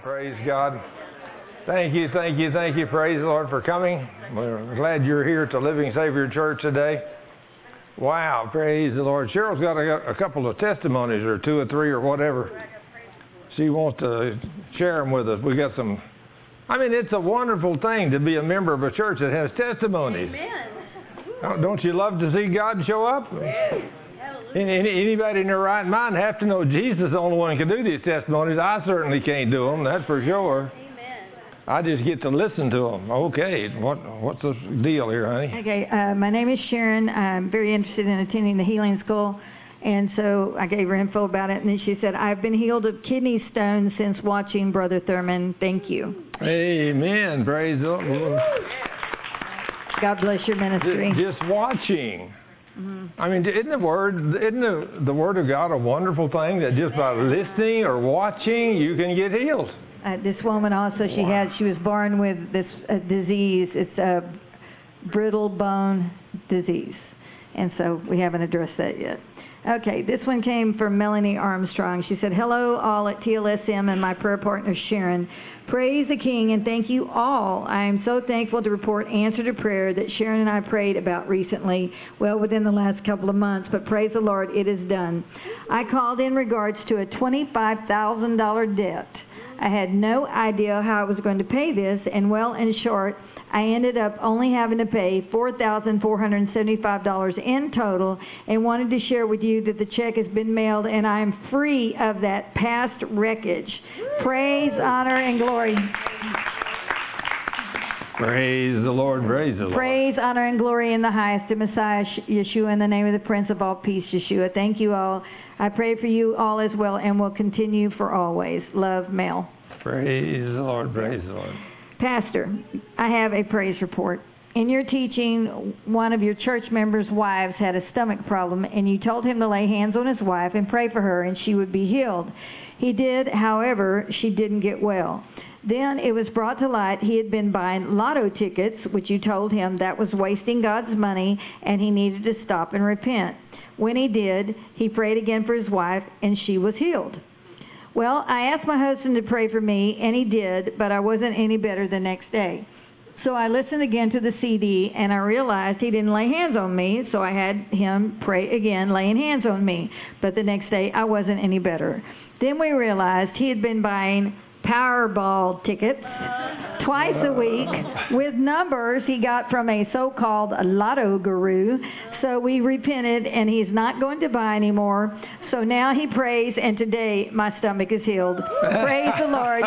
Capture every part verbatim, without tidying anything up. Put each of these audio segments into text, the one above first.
Praise God. Thank you, thank you, thank you. Praise the Lord for coming. We're glad you're here at the Living Savior Church today. Wow, praise the Lord. Cheryl's got a, a couple of testimonies, or two or three or whatever. She wants to share them with us. We got some. I mean, it's a wonderful thing to be a member of a church that has testimonies. Amen. Don't you love to see God show up? Yes. Any, anybody in their right mind have to know Jesus is the only one who can do these testimonies. I certainly can't do them, that's for sure. Amen. I just get to listen to them. Okay, what what's the deal here, honey? Okay, uh, my name is Sharon. I'm very interested in attending the healing school, and so I gave her info about it, and then she said, I've been healed of kidney stones since watching Brother Thurman. Thank you. Amen. Praise the Lord. God bless your ministry. Just watching. Mm-hmm. I mean, isn't the word, isn't the, the word of God a wonderful thing that just by listening or watching you can get healed? Uh, this woman also, she wow. had, she was born with this uh, disease. It's a brittle bone disease, and so we haven't addressed that yet. Okay, this one came from Melanie Armstrong. She said, hello all at T L S M and my prayer partner Sharon. Praise the King and thank you all. I am so thankful to report answer to prayer that Sharon and I prayed about recently, well within the last couple of months, but praise the Lord, it is done. I called in regards to a twenty-five thousand dollars debt. I had no idea how I was going to pay this, and well, in short, I ended up only having to pay four thousand four hundred seventy-five dollars in total, and wanted to share with you that the check has been mailed and I am free of that past wreckage. Praise, honor, and glory. Praise the Lord, praise the Lord. Praise, honor, and glory in the highest to Messiah Yeshua in the name of the Prince of all Peace, Yeshua. Thank you all. I pray for you all as well and will continue for always. Love, Mel. Praise the Lord, praise the Lord. Pastor, I have a praise report. In your teaching, one of your church members' wives had a stomach problem, and you told him to lay hands on his wife and pray for her, and she would be healed. He did, however, she didn't get well. Then it was brought to light he had been buying lotto tickets, which you told him that was wasting God's money, and he needed to stop and repent. When he did, he prayed again for his wife, and she was healed. Well, I asked my husband to pray for me, and he did, but I wasn't any better the next day. So I listened again to the C D, and I realized he didn't lay hands on me, so I had him pray again, laying hands on me. But the next day, I wasn't any better. Then we realized he had been buying Powerball tickets twice a week with numbers he got from a so-called lotto guru. So we repented, and he's not going to buy anymore. So now he prays, and today my stomach is healed. Praise the Lord.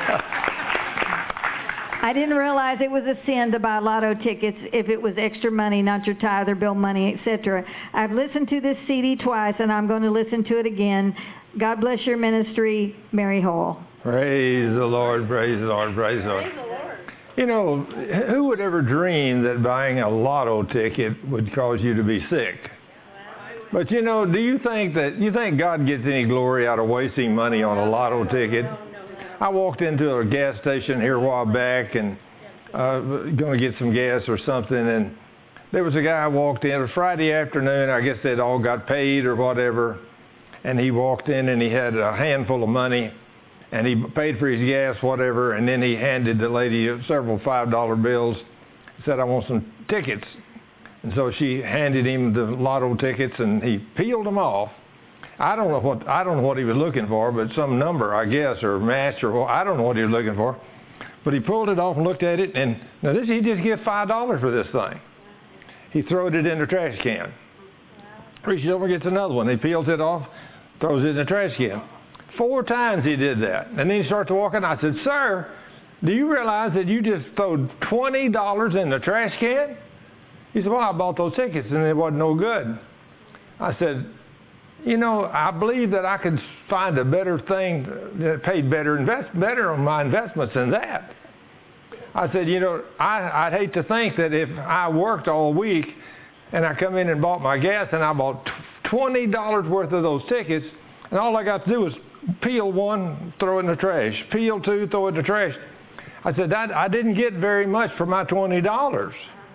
I didn't realize it was a sin to buy lotto tickets if it was extra money, not your tithe or bill money, et cetera. I've listened to this C D twice, and I'm going to listen to it again. God bless your ministry, Mary Hall. Praise the Lord, praise the Lord, praise the Lord. Praise the Lord. You know, who would ever dream that buying a lotto ticket would cause you to be sick? But you know, do you think that, you think God gets any glory out of wasting money on a lotto ticket? I walked into a gas station here a while back and uh, going to get some gas or something, and there was a guy walked in, it was Friday afternoon, I guess they'd all got paid or whatever, and he walked in and he had a handful of money, and he paid for his gas, whatever, and then he handed the lady several five dollar bills, said, I want some tickets. And so she handed him the lotto tickets, and he peeled them off. I don't know what I don't know what he was looking for, but some number, I guess, or match, or I don't know what he was looking for. But he pulled it off and looked at it, and now this he just gets five dollars for this thing. He throws it in the trash can. Reaches over and gets another one. He peels it off, throws it in the trash can. Four times he did that, and then he starts walking. I said, "Sir, do you realize that you just threw twenty dollars in the trash can?" He said, "Well, I bought those tickets, and it wasn't no good." I said, you know, I believe that I could find a better thing that paid better invest better on my investments than that. I said, you know, I, I'd hate to think that if I worked all week and I come in and bought my gas and I bought twenty dollars worth of those tickets, and all I got to do was peel one, throw it in the trash, peel two, throw it in the trash. I said, that, I didn't get very much for my twenty dollars.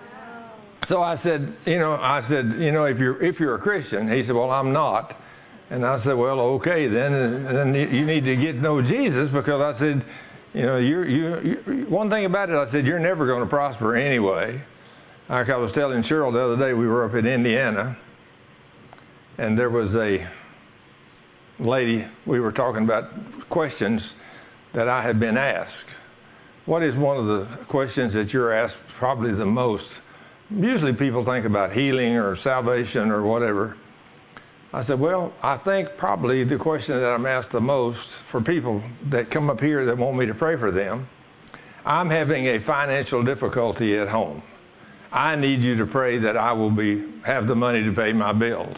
So I said, you know, I said, you know, if you're if you're a Christian, he said, well, I'm not. And I said, well, okay, then, then you need to get to know Jesus, because I said, You know, you, you, you, one thing about it, I said, you're never going to prosper anyway. Like I was telling Cheryl the other day, we were up in Indiana, and there was a lady, we were talking about questions that I had been asked. What is one of the questions that you're asked probably the most? Usually people think about healing or salvation or whatever. I said, well, I think probably the question that I'm asked the most for people that come up here that want me to pray for them, I'm having a financial difficulty at home. I need you to pray that I will be have the money to pay my bills.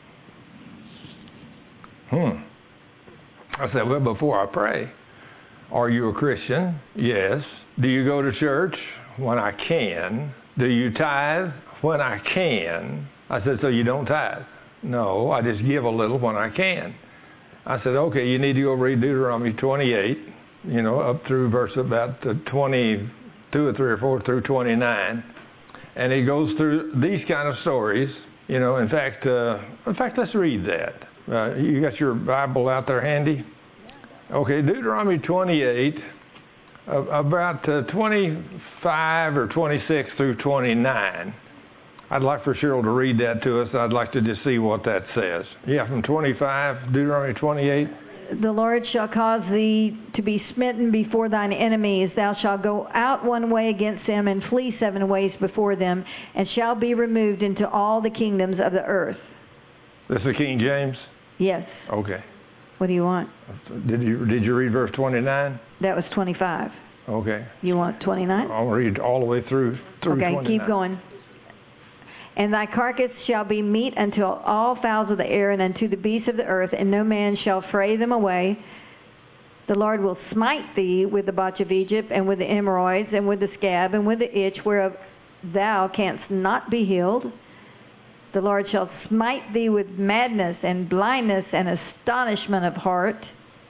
Hmm. I said, well, before I pray, are you a Christian? Yes. Do you go to church? When I can. Do you tithe? When I can. I said, so you don't tithe? No, I just give a little when I can. I said, okay, you need to go read Deuteronomy twenty-eight, you know, up through verse about twenty-two or three or four through twenty-nine. And he goes through these kind of stories, you know. In fact, uh, in fact, let's read that. Uh, you got your Bible out there handy? Okay, Deuteronomy twenty-eight, uh, about uh, twenty-five or twenty-six through twenty-nine. I'd like for Cheryl to read that to us. I'd like to just see what that says. Yeah, from twenty-five, Deuteronomy twenty-eight. The Lord shall cause thee to be smitten before thine enemies. Thou shalt go out one way against them and flee seven ways before them, and shall be removed into all the kingdoms of the earth. This is King James? Yes. Okay. What do you want? Did you did you read verse twenty-nine? That was twenty-five. Okay. You want twenty-nine? I'll read all the way through, through okay, twenty-nine. Keep going. And thy carcass shall be meat unto all fowls of the air and unto the beasts of the earth, and no man shall fray them away. The Lord will smite thee with the botch of Egypt, and with the hemorrhoids, and with the scab, and with the itch, whereof thou canst not be healed. The Lord shall smite thee with madness, and blindness, and astonishment of heart.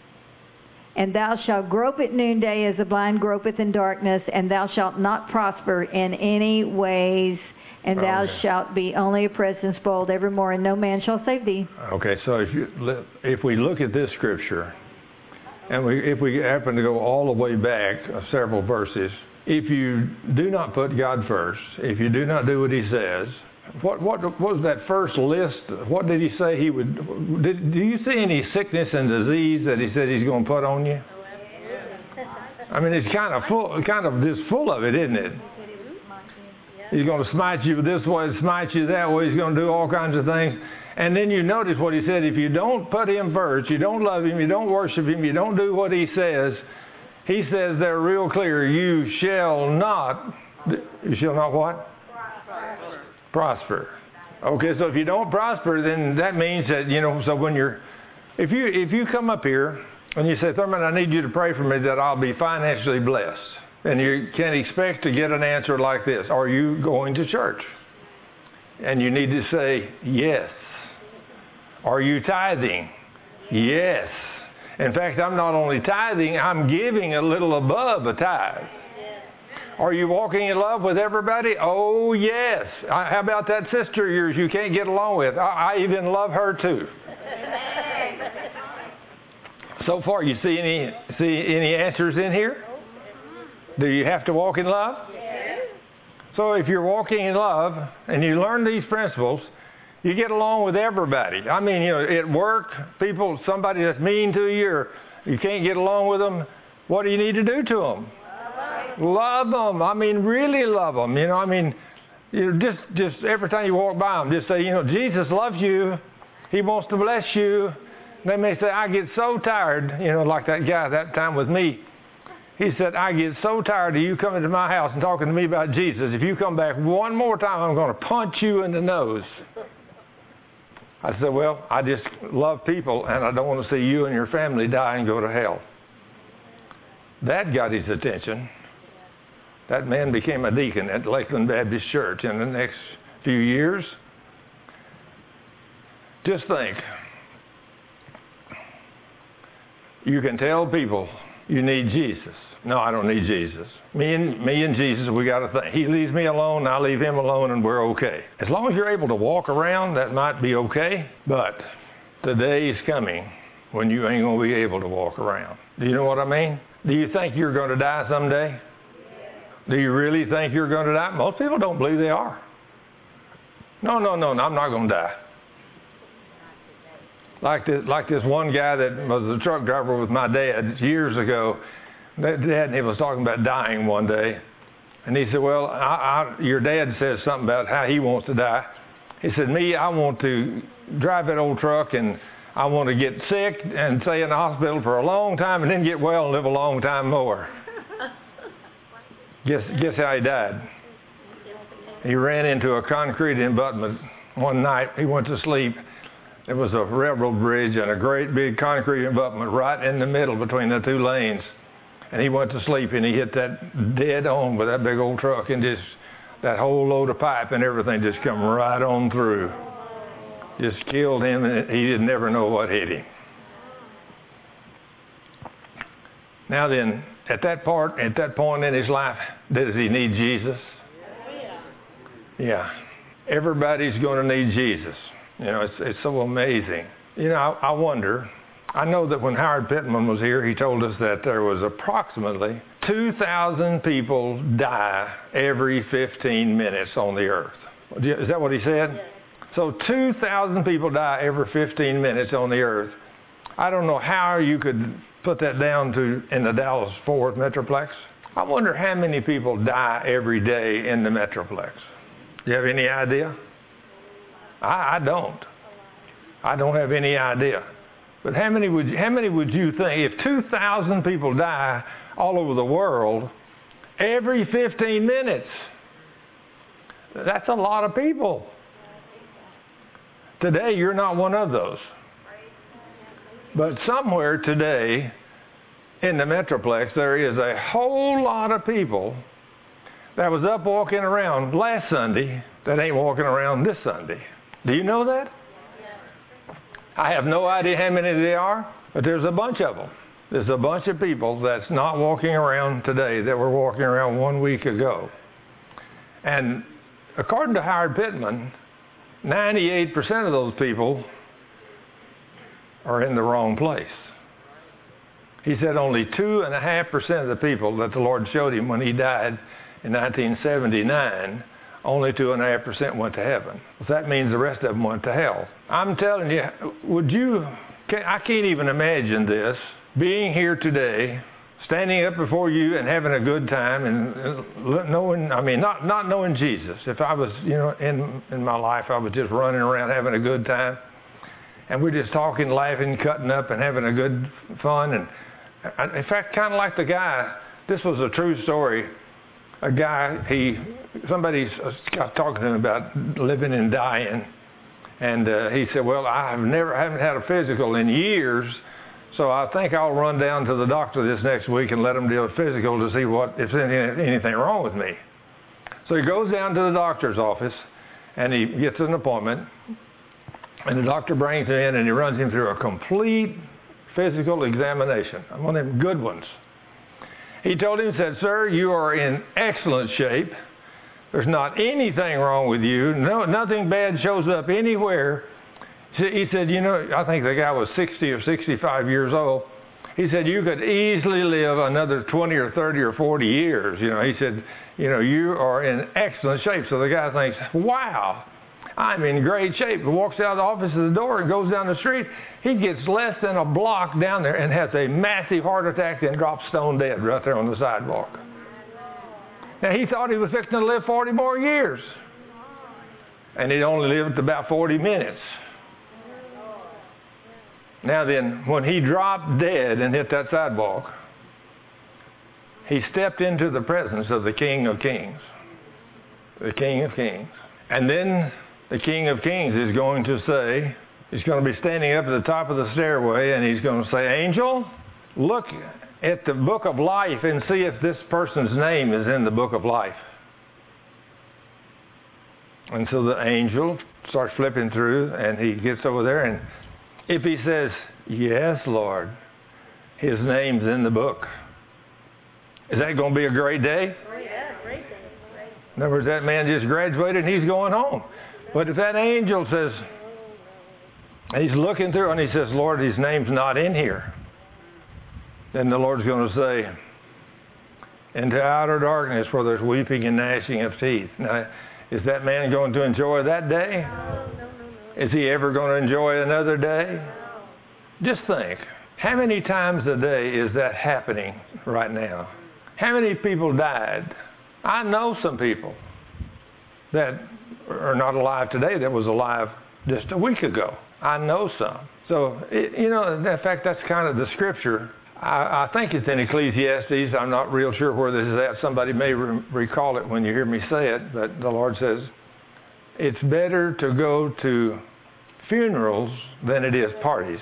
And thou shalt grope at noonday as the blind gropeth in darkness, and thou shalt not prosper in any ways. And thou okay. shalt be only oppressed and spoiled evermore, and no man shall save thee. Okay, so if you if we look at this scripture, and we if we happen to go all the way back uh, several verses, if you do not put God first, if you do not do what He says, what what, what was that first list? What did He say He would? Did, do you see any sickness and disease that He said He's going to put on you? I mean, it's kind of full, kind of just full of it, isn't it? He's going to smite you this way, smite you that way. He's going to do all kinds of things. And then you notice what He said. If you don't put Him first, you don't love Him, you don't worship Him, you don't do what He says, He says there real clear, you shall not, you shall not what? Prosper. Prosper. Okay, so if you don't prosper, then that means that, you know, so when you're, if you, if you come up here and you say, Thurman, I need you to pray for me that I'll be financially blessed. And you can expect to get an answer like this. Are you going to church? And you need to say, yes. Are you tithing? Yes. In fact, I'm not only tithing, I'm giving a little above a tithe. Are you walking in love with everybody? Oh, yes. How about that sister of yours you can't get along with? I, I even love her too. So far, you see any see any answers in here? Do you have to walk in love? Yes. So if you're walking in love and you learn these principles, you get along with everybody. I mean, you know, at work, people, somebody that's mean to you, or you can't get along with them, what do you need to do to them? Love them. I mean, really love them. You know, I mean, you know, just just every time you walk by them, just say, you know, Jesus loves you. He wants to bless you. They may say, I get so tired, you know, like that guy that time with me. He said, I get so tired of you coming to my house and talking to me about Jesus. If you come back one more time, I'm going to punch you in the nose. I said, well, I just love people, and I don't want to see you and your family die and go to hell. That got his attention. That man became a deacon at Lakeland Baptist Church in the next few years. Just think. You can tell people you need Jesus. No, I don't need Jesus. Me and me and Jesus, we got a thing. He leaves me alone, I leave him alone, and we're okay. As long as you're able to walk around, that might be okay. But the day is coming when you ain't going to be able to walk around. Do you know what I mean? Do you think you're going to die someday? Do you really think you're going to die? Most people don't believe they are. No, no, no, no, I'm not going to die. Like this, like this one guy that was a truck driver with my dad years ago. Dad and he was talking about dying one day. And he said, well, I, I, your dad says something about how he wants to die. He said, me, I want to drive that old truck and I want to get sick and stay in the hospital for a long time and then get well and live a long time more. Guess, guess how he died? He ran into a concrete abutment one night. He went to sleep. There was a railroad bridge and a great big concrete abutment right in the middle between the two lanes. And he went to sleep and he hit that dead on with that big old truck and just that whole load of pipe and everything just come right on through. Just killed him and he didn't never know what hit him. Now then, at that part, at that point in his life, does he need Jesus? Yeah. Everybody's going to need Jesus. You know, it's it's so amazing. You know, I, I wonder, I know that when Howard Pittman was here, he told us that there was approximately two thousand people die every fifteen minutes on the earth. Is that what he said? Yes. So two thousand people die every fifteen minutes on the earth. I don't know how you could put that down to in the Dallas-Fort Worth Metroplex. I wonder how many people die every day in the Metroplex. Do you have any idea? I, I don't. I don't have any idea. But how many would you, how many would you think, if two thousand people die all over the world every fifteen minutes, that's a lot of people. Today, you're not one of those. But somewhere today in the Metroplex, there is a whole lot of people that was up walking around last Sunday that ain't walking around this Sunday. Do you know that? I have no idea how many they are, but there's a bunch of them. There's a bunch of people that's not walking around today that were walking around one week ago. And according to Howard Pittman, ninety-eight percent of those people are in the wrong place. He said only two point five percent of the people that the Lord showed him when he died in nineteen seventy-nine, only two point five percent went to heaven. Well, that means the rest of them went to hell. I'm telling you, would you, I can't even imagine this, being here today, standing up before you and having a good time and knowing, I mean, not, not knowing Jesus. If I was, you know, in, in my life, I was just running around having a good time. And we're just talking, laughing, cutting up, and having a good fun. And in fact, kind of like the guy, this was a true story. A guy, he, somebody got talking to him about living and dying. And uh, he said, well, I've never, haven't had a physical in years, so I think I'll run down to the doctor this next week and let him do a physical to see what, if there's anything wrong with me. So he goes down to the doctor's office, and he gets an appointment. And the doctor brings him in and he runs him through a complete physical examination, one of them good ones. He told him, said, sir, you are in excellent shape. There's not anything wrong with you. No, nothing bad shows up anywhere. He said, you know, I think the guy was sixty or sixty-five years old. He said, you could easily live another twenty or thirty or forty years. You know, he said, you know, you are in excellent shape. So the guy thinks, wow, I'm in great shape. He walks out of the office to the door and goes down the street. He gets less than a block down there and has a massive heart attack and drops stone dead right there on the sidewalk. Now, he thought he was fixing to live forty more years. And he only lived about forty minutes. Now then, when he dropped dead and hit that sidewalk, he stepped into the presence of the King of Kings. The King of Kings. And then the King of Kings is going to say, he's going to be standing up at the top of the stairway and he's going to say, angel, look at the book of life and see if this person's name is in the book of life. And so the angel starts flipping through and he gets over there, and if he says, yes, Lord, his name's in the book. Is that going to be a great day? Yeah, great day. Great. In other words, that man just graduated and he's going home. But if that angel says, He's looking through and he says, Lord, his name's not in here. Then the Lord's going to say, into outer darkness where there's weeping and gnashing of teeth. Now, is that man going to enjoy that day? No, no, no, no. Is he ever going to enjoy another day? No. Just think, how many times a day is that happening right now? How many people died? I know some people that are not alive today that was alive just a week ago. I know some. So, it, you know, in fact, that's kind of the scripture. I, I think it's in Ecclesiastes. I'm not real sure where this is at. Somebody may re- recall it when you hear me say it, but the Lord says, it's better to go to funerals than it is parties.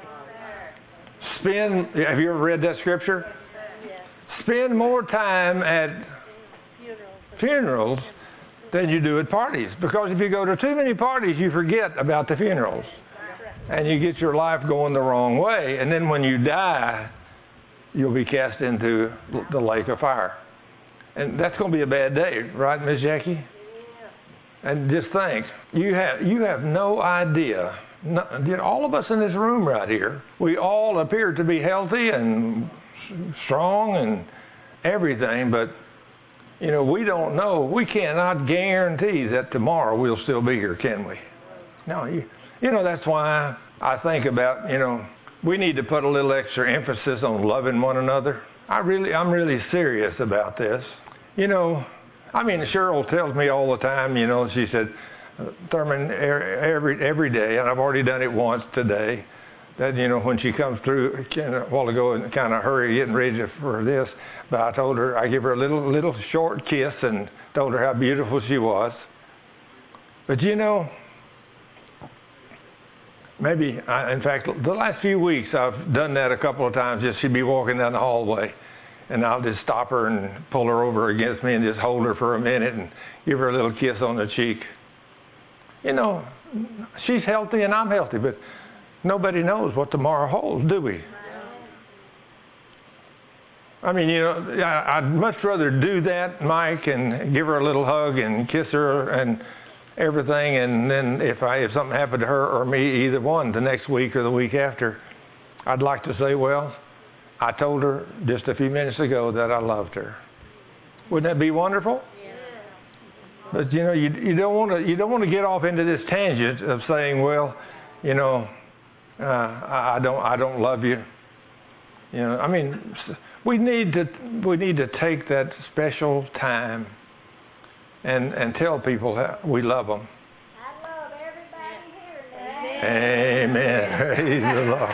Spend, have you ever read that scripture? Spend more time at funerals than you do at parties. Because if you go to too many parties, you forget about the funerals. And you get your life going the wrong way. And then when you die, you'll be cast into the lake of fire. And that's going to be a bad day, right, Miss Jackie? And just think, you have you have no idea. No, all of us in this room right here, we all appear to be healthy and strong and everything, but you know, we don't know. We cannot guarantee that tomorrow we'll still be here, can we? No, you, you know, that's why I think about, you know, we need to put a little extra emphasis on loving one another. I really, I'm really serious about this. You know, I mean, Cheryl tells me all the time, you know, she said, Thurman, every every day, and I've already done it once today, that, you know, when she comes through a while ago and kind of hurry getting ready for this, but I told her, I give her a little little short kiss and told her how beautiful she was. But, you know, maybe, I, in fact, the last few weeks I've done that a couple of times. Just she'd be walking down the hallway, and I'll just stop her and pull her over against me and just hold her for a minute and give her a little kiss on the cheek. You know, she's healthy and I'm healthy, but nobody knows what tomorrow holds, do we? I mean, you know, I'd much rather do that, Mike, and give her a little hug and kiss her and everything, and then if I if something happened to her or me, either one, the next week or the week after, I'd like to say, well, I told her just a few minutes ago that I loved her. Wouldn't that be wonderful? Yeah. But you know, you you don't want to you don't want to get off into this tangent of saying, well, you know, uh, I, I don't I don't love you. You know, I mean, we need to we need to take that special time and and tell people how we love them. I love everybody here now. Amen. Praise the Lord.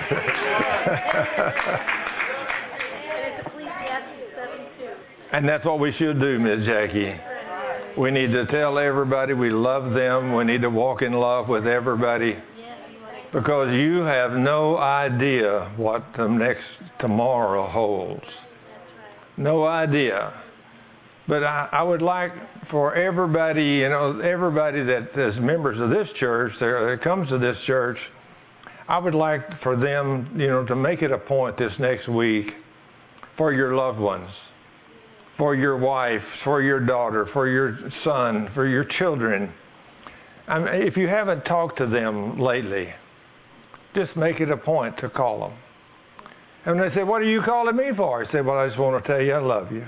It's Ecclesiastes seven two. And that's what we should do, Miss Jackie. We need to tell everybody we love them. We need to walk in love with everybody. Because you have no idea what the next tomorrow holds. No idea. But I, I would like for everybody, you know, everybody that is members of this church, that comes to this church, I would like for them, you know, to make it a point this next week for your loved ones, for your wife, for your daughter, for your son, for your children. I mean, if you haven't talked to them lately, just make it a point to call them. And they say, what are you calling me for? I say, well, I just want to tell you I love you.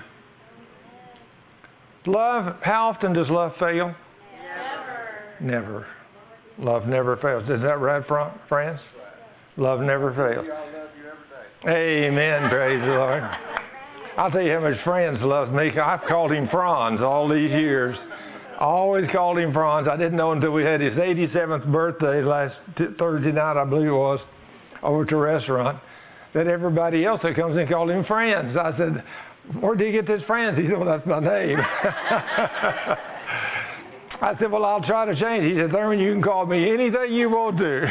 Love, how often does love fail? Never. Never. Love never fails. Is that right, friends? Love never fails. Amen. Praise the Lord. I'll tell you how much friends love me. I've called him Franz all these years. I always called him Franz. I didn't know until we had his eighty-seventh birthday last t- Thursday night, I believe it was, over to a restaurant, that everybody else that comes in called him Franz. I said, where did you get this Franz? He said, well, that's my name. I said, well, I'll try to change it. He said, Thurman, you can call me anything you want to.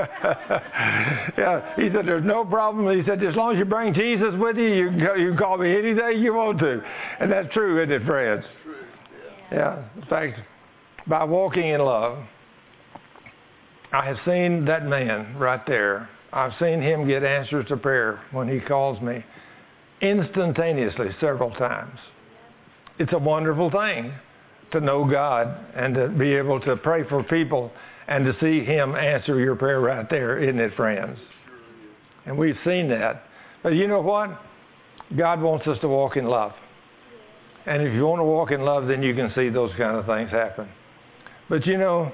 Yeah, he said, there's no problem. He said, as long as you bring Jesus with you, you can, you can call me anything you want to. And that's true, isn't it, friends? Yeah, in fact, by walking in love, I have seen that man right there. I've seen him get answers to prayer when he calls me instantaneously several times. It's a wonderful thing to know God and to be able to pray for people and to see him answer your prayer right there, isn't it, friends? And we've seen that. But you know what? God wants us to walk in love. And if you want to walk in love, then you can see those kind of things happen. But you know,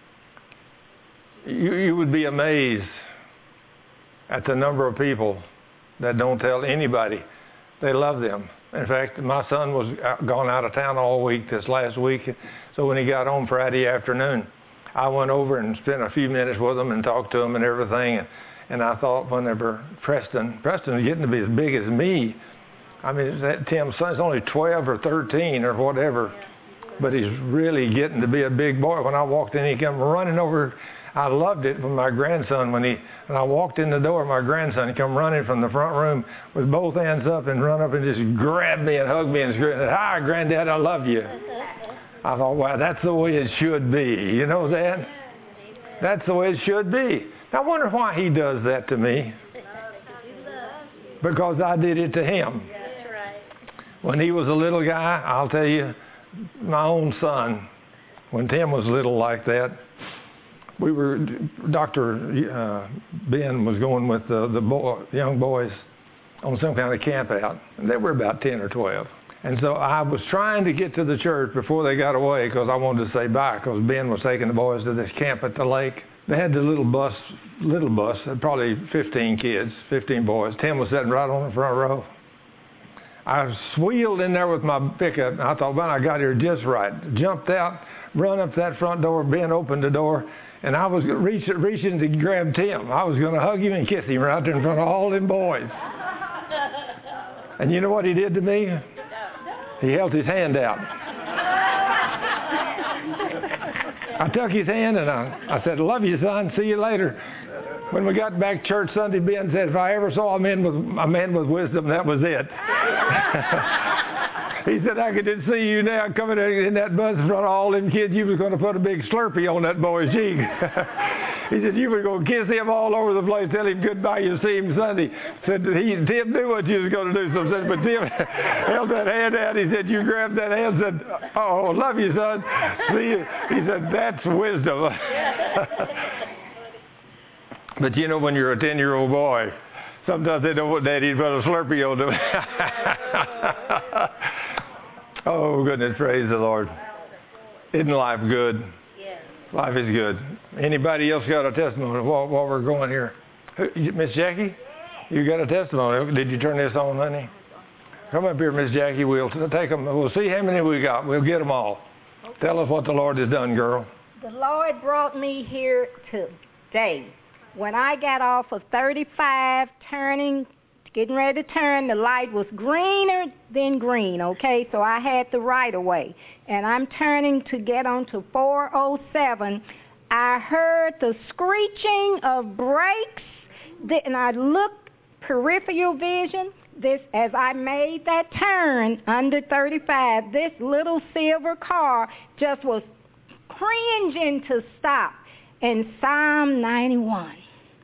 you, you would be amazed at the number of people that don't tell anybody they love them. In fact, my son was out, gone out of town all week this last week. So when he got home Friday afternoon, I went over and spent a few minutes with him and talked to him and everything. And, and I thought whenever Preston, Preston was getting to be as big as me. I mean, that Tim's son's only twelve or thirteen or whatever, but he's really getting to be a big boy. When I walked in, he came running over. I loved it when my grandson, when he, when I walked in the door, my grandson, he come running from the front room with both hands up and run up and just grabbed me and hugged me and screamed, "Hi, Granddad, I love you." I thought, wow, that's the way it should be. You know that? That's the way it should be. I wonder why he does that to me. Because I did it to him. When he was a little guy, I'll tell you, my own son, when Tim was little like that, we were, Doctor Uh, Ben was going with the, the boy, young boys on some kind of camp out. And they were about ten or twelve. And so I was trying to get to the church before they got away because I wanted to say bye because Ben was taking the boys to this camp at the lake. They had the little bus, little bus, probably fifteen kids, fifteen boys. Tim was sitting right on the front row. I wheeled in there with my pickup, and I thought, man, I got here just right. Jumped out, run up that front door, Ben opened the door, and I was reach, reaching to grab Tim. I was going to hug him and kiss him right there in front of all them boys. And you know what he did to me? He held his hand out. I took his hand and I, I said, "Love you, son. See you later." When we got back to church Sunday, Ben said, if I ever saw a man with a man with wisdom, that was it. He said, "I could just see you now coming in that bus in front of all them kids. You was going to put a big Slurpee on that boy's cheek." He said, "You were going to kiss him all over the place, tell him goodbye, you see him Sunday." Said, he, Tim knew what you was going to do. So said, but Tim held that hand out. He said, you grabbed that hand and said, "Oh, love you, son. See you." He said, "That's wisdom." But you know, when you're a ten-year-old boy, sometimes they don't want Daddy to put a Slurpee on them. Oh, goodness, praise the Lord. Isn't life good? Yes. Life is good. Anybody else got a testimony while, while we're going here? Miss Jackie? You got a testimony. Did you turn this on, honey? Come up here, Miss Jackie. We'll take them. We'll see how many we got. We'll get them all. Okay. Tell us what the Lord has done, girl. The Lord brought me here today. When I got off of thirty-five, turning, getting ready to turn, the light was greener than green, okay? So I had the right of way. And I'm turning to get onto four oh seven. I heard the screeching of brakes, and I looked peripheral vision. This, as I made that turn under thirty-five, this little silver car just was cringing to stop. And Psalm ninety-one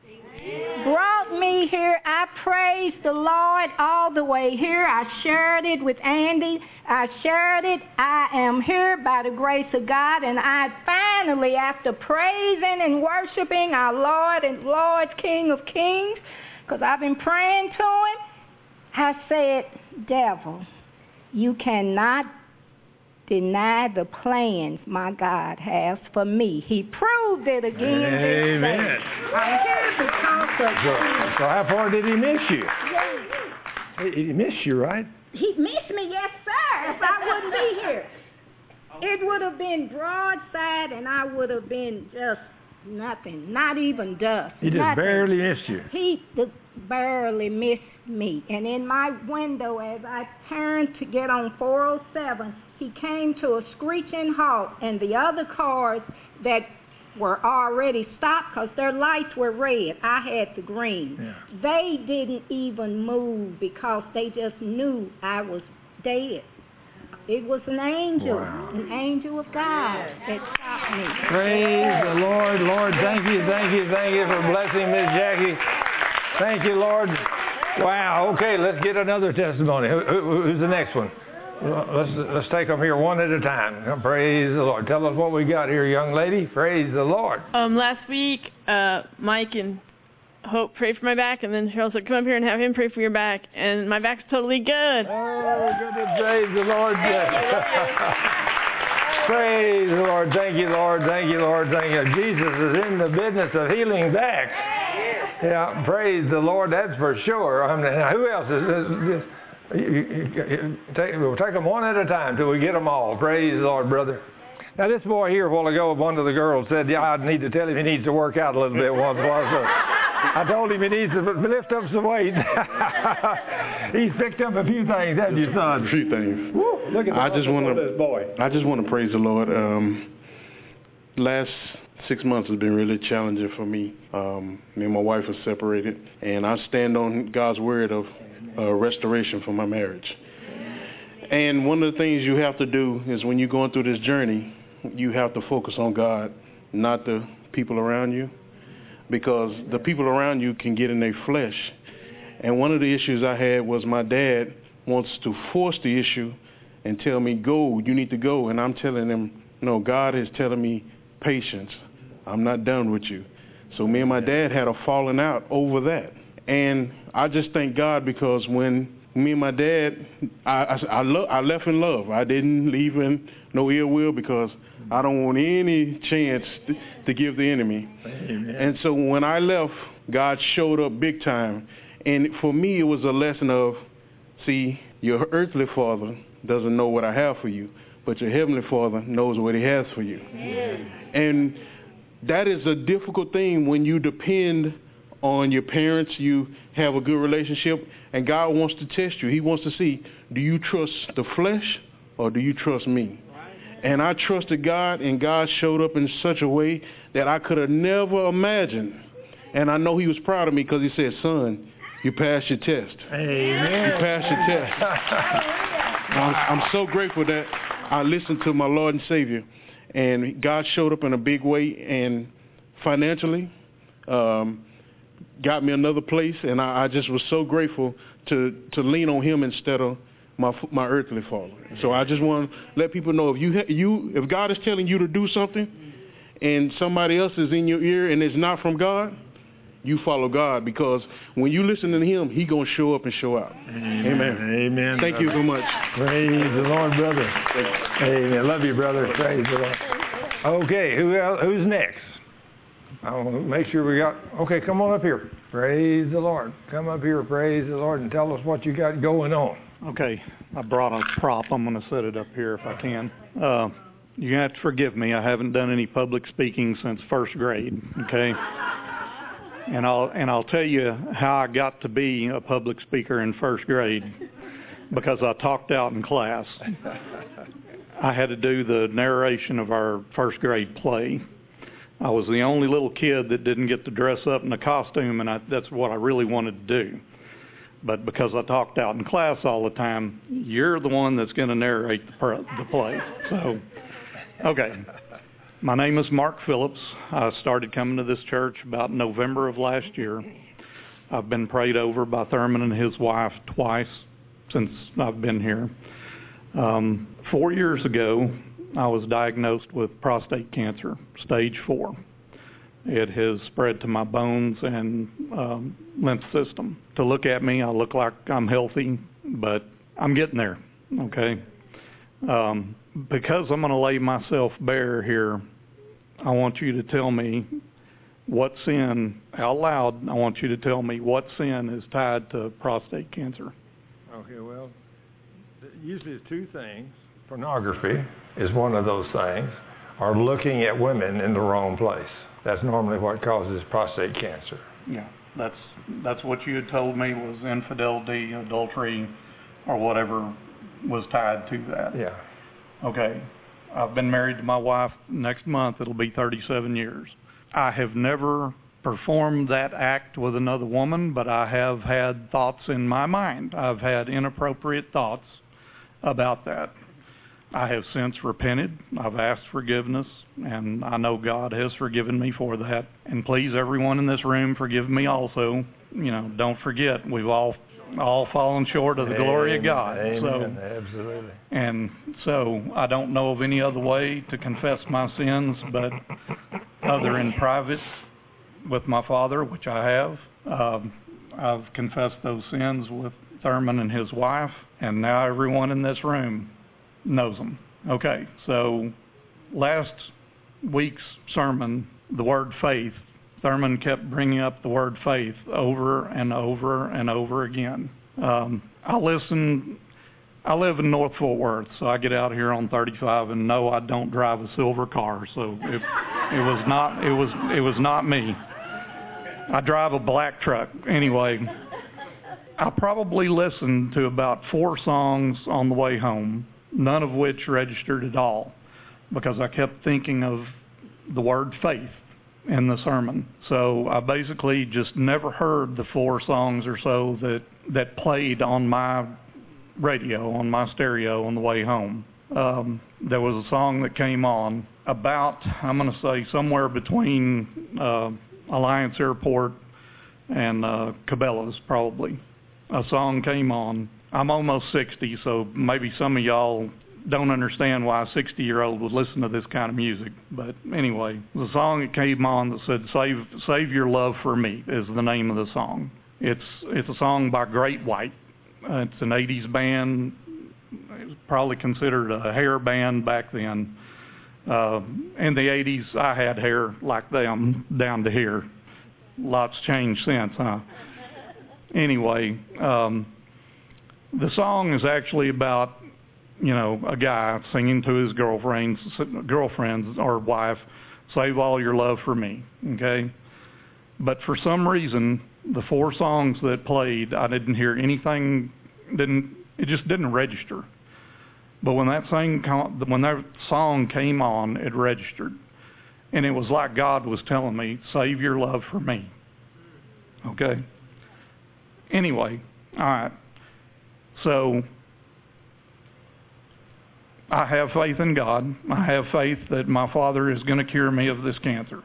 brought me here. I praised the Lord all the way here. I shared it with Andy. I shared it. I am here by the grace of God. And I finally, after praising and worshiping our Lord and Lord, King of Kings, because I've been praying to him, I said, devil, you cannot deny the plans my God has for me. He proved it again. Amen. This day. I'm here because of so, so how far did he miss you? Yes. He, he missed you, right? He missed me, yes, sir, if I wouldn't be here. It would have been broadside, and I would have been just nothing, not even dust. He just nothing. barely missed you. He just barely missed me. And in my window, as I turned to get on four oh seven, he came to a screeching halt, and the other cars that were already stopped because their lights were red, I had the green. Yeah. They didn't even move because they just knew I was dead. It was an angel, wow. an angel of God that stopped me. Praise the Lord. Lord, thank you, thank you, thank you for blessing Miss Jackie. Thank you, Lord. Wow. Okay, let's get another testimony. Who, who, who's the next one? Let's let's take them here one at a time. Come, praise the Lord. Tell us what we got here, young lady. Praise the Lord. Um, last week, uh, Mike and Hope prayed for my back, and then Cheryl said, "Come up here and have him pray for your back," and my back's totally good. Oh, goodness, praise the Lord. Praise the Lord. Thank you, Lord. Thank you, Lord. Thank you. Jesus is in the business of healing backs. Yeah, praise the Lord. That's for sure. I mean, who else is this? You, you, you, take, we'll take them one at a time till we get them all. Praise the Lord, brother. Now, this boy here a while ago, one of the girls said, yeah, I need to tell him he needs to work out a little bit once in a while. So I told him he needs to lift up some weight. He's picked up a few things, haven't you, son? A few things. Woo, look at the I just want this boy. to. I just want to praise the Lord. Um, last six months has been really challenging for me. Um, me and my wife are separated, and I stand on God's word of uh, restoration for my marriage. And one of the things you have to do is when you're going through this journey, you have to focus on God, not the people around you, because the people around you can get in their flesh. And one of the issues I had was my dad wants to force the issue and tell me, go, you need to go. And I'm telling him, no, God is telling me patience. I'm not done with you. So me and my dad had a falling out over that. And I just thank God because when me and my dad, I, I, I, lo- I left in love. I didn't leave in no ill will because I don't want any chance to, to give the enemy. Amen. And so when I left, God showed up big time. And for me, it was a lesson of, see, your earthly father doesn't know what I have for you, but your heavenly father knows what he has for you. Amen. And that is a difficult thing when you depend on your parents, you have a good relationship, and God wants to test you. He wants to see, do you trust the flesh or do you trust me? And I trusted God, and God showed up in such a way that I could have never imagined. And I know he was proud of me because he said, son, you passed your test. Amen. You passed your test. I'm, I'm so grateful that I listened to my Lord and Savior, and God showed up in a big way, and financially, um, got me another place, and I, I just was so grateful to, to lean on him instead of my my earthly father. So I just want to let people know, if you ha- you if God is telling you to do something and somebody else is in your ear and it's not from God, you follow God, because when you listen to him, he going to show up and show out. Amen. Amen. Amen. Thank you so much. Praise the Lord, brother. Amen. Love you, brother. Praise the Lord. Okay, who else, who's next? I'll make sure we got, okay, come on up here. Praise the Lord. Come up here, praise the Lord, and tell us what you got going on. Okay, I brought a prop. I'm going to set it up here if I can. Uh, you have to forgive me. I haven't done any public speaking since first grade, okay? And I'll, and I'll tell you how I got to be a public speaker in first grade, because I talked out in class. I had to do the narration of our first grade play. I was the only little kid that didn't get to dress up in a costume, and I, that's what I really wanted to do. But because I talked out in class all the time, you're the one that's going to narrate the, pr- the play. So, okay. My name is Mark Phillips. I started coming to this church about November of last year. I've been prayed over by Thurman and his wife twice since I've been here. Um, four years ago, I was diagnosed with prostate cancer, stage four. It has spread to my bones and um, lymph system. To look at me, I look like I'm healthy, but I'm getting there, okay? Um, because I'm going to lay myself bare here, I want you to tell me what sin, out loud, I want you to tell me what sin is tied to prostate cancer. Okay, well, usually it's two things. Pornography is one of those things, or looking at women in the wrong place. That's normally what causes prostate cancer. Yeah, that's that's what you had told me was infidelity, adultery, or whatever was tied to that. Yeah. Okay. I've been married to my wife. Next month it'll be thirty-seven years. I have never performed that act with another woman, but I have had thoughts in my mind. I've had inappropriate thoughts about that. I have since repented. I've asked forgiveness, and I know God has forgiven me for that. And please, everyone in this room, forgive me also. You know, don't forget, we've all all falling short of the glory of God. Amen. So, Absolutely. and so I don't know of any other way to confess my sins but other in private with my Father, which I have. Um, I've confessed those sins with Thurman and his wife, and now everyone in this room knows them. Okay, so last week's sermon, the word faith, Thurman kept bringing up the word faith over and over and over again. Um, I listen, I live in North Fort Worth, so I get out here on thirty-five, and no, I don't drive a silver car, so it, it was not, it was, it was not me. I drive a black truck. Anyway, I probably listened to about four songs on the way home, none of which registered at all, because I kept thinking of the word faith in the sermon. So I basically just never heard the four songs or so that, that played on my radio, on my stereo on the way home. Um, there was a song that came on about, I'm going to say, somewhere between uh, Alliance Airport and uh, Cabela's, probably. A song came on. I'm almost sixty, so maybe some of y'all don't understand why a sixty-year-old would listen to this kind of music. But anyway, the song that came on that said, Save Save Your Love for Me is the name of the song. It's it's a song by Great White. Uh, it's an eighties band. It was probably considered a hair band back then. Uh, in the eighties, I had hair like them down to here. Lots changed since, huh? Anyway, um, the song is actually about, you know, a guy singing to his girlfriend, girlfriend or wife, save all your love for me, okay? But for some reason, the four songs that played, I didn't hear anything, didn't, it just didn't register. But when that, sing, when that song came on, it registered. And it was like God was telling me, save your love for me, okay? Anyway, all right, so I have faith in God. I have faith that my Father is going to cure me of this cancer.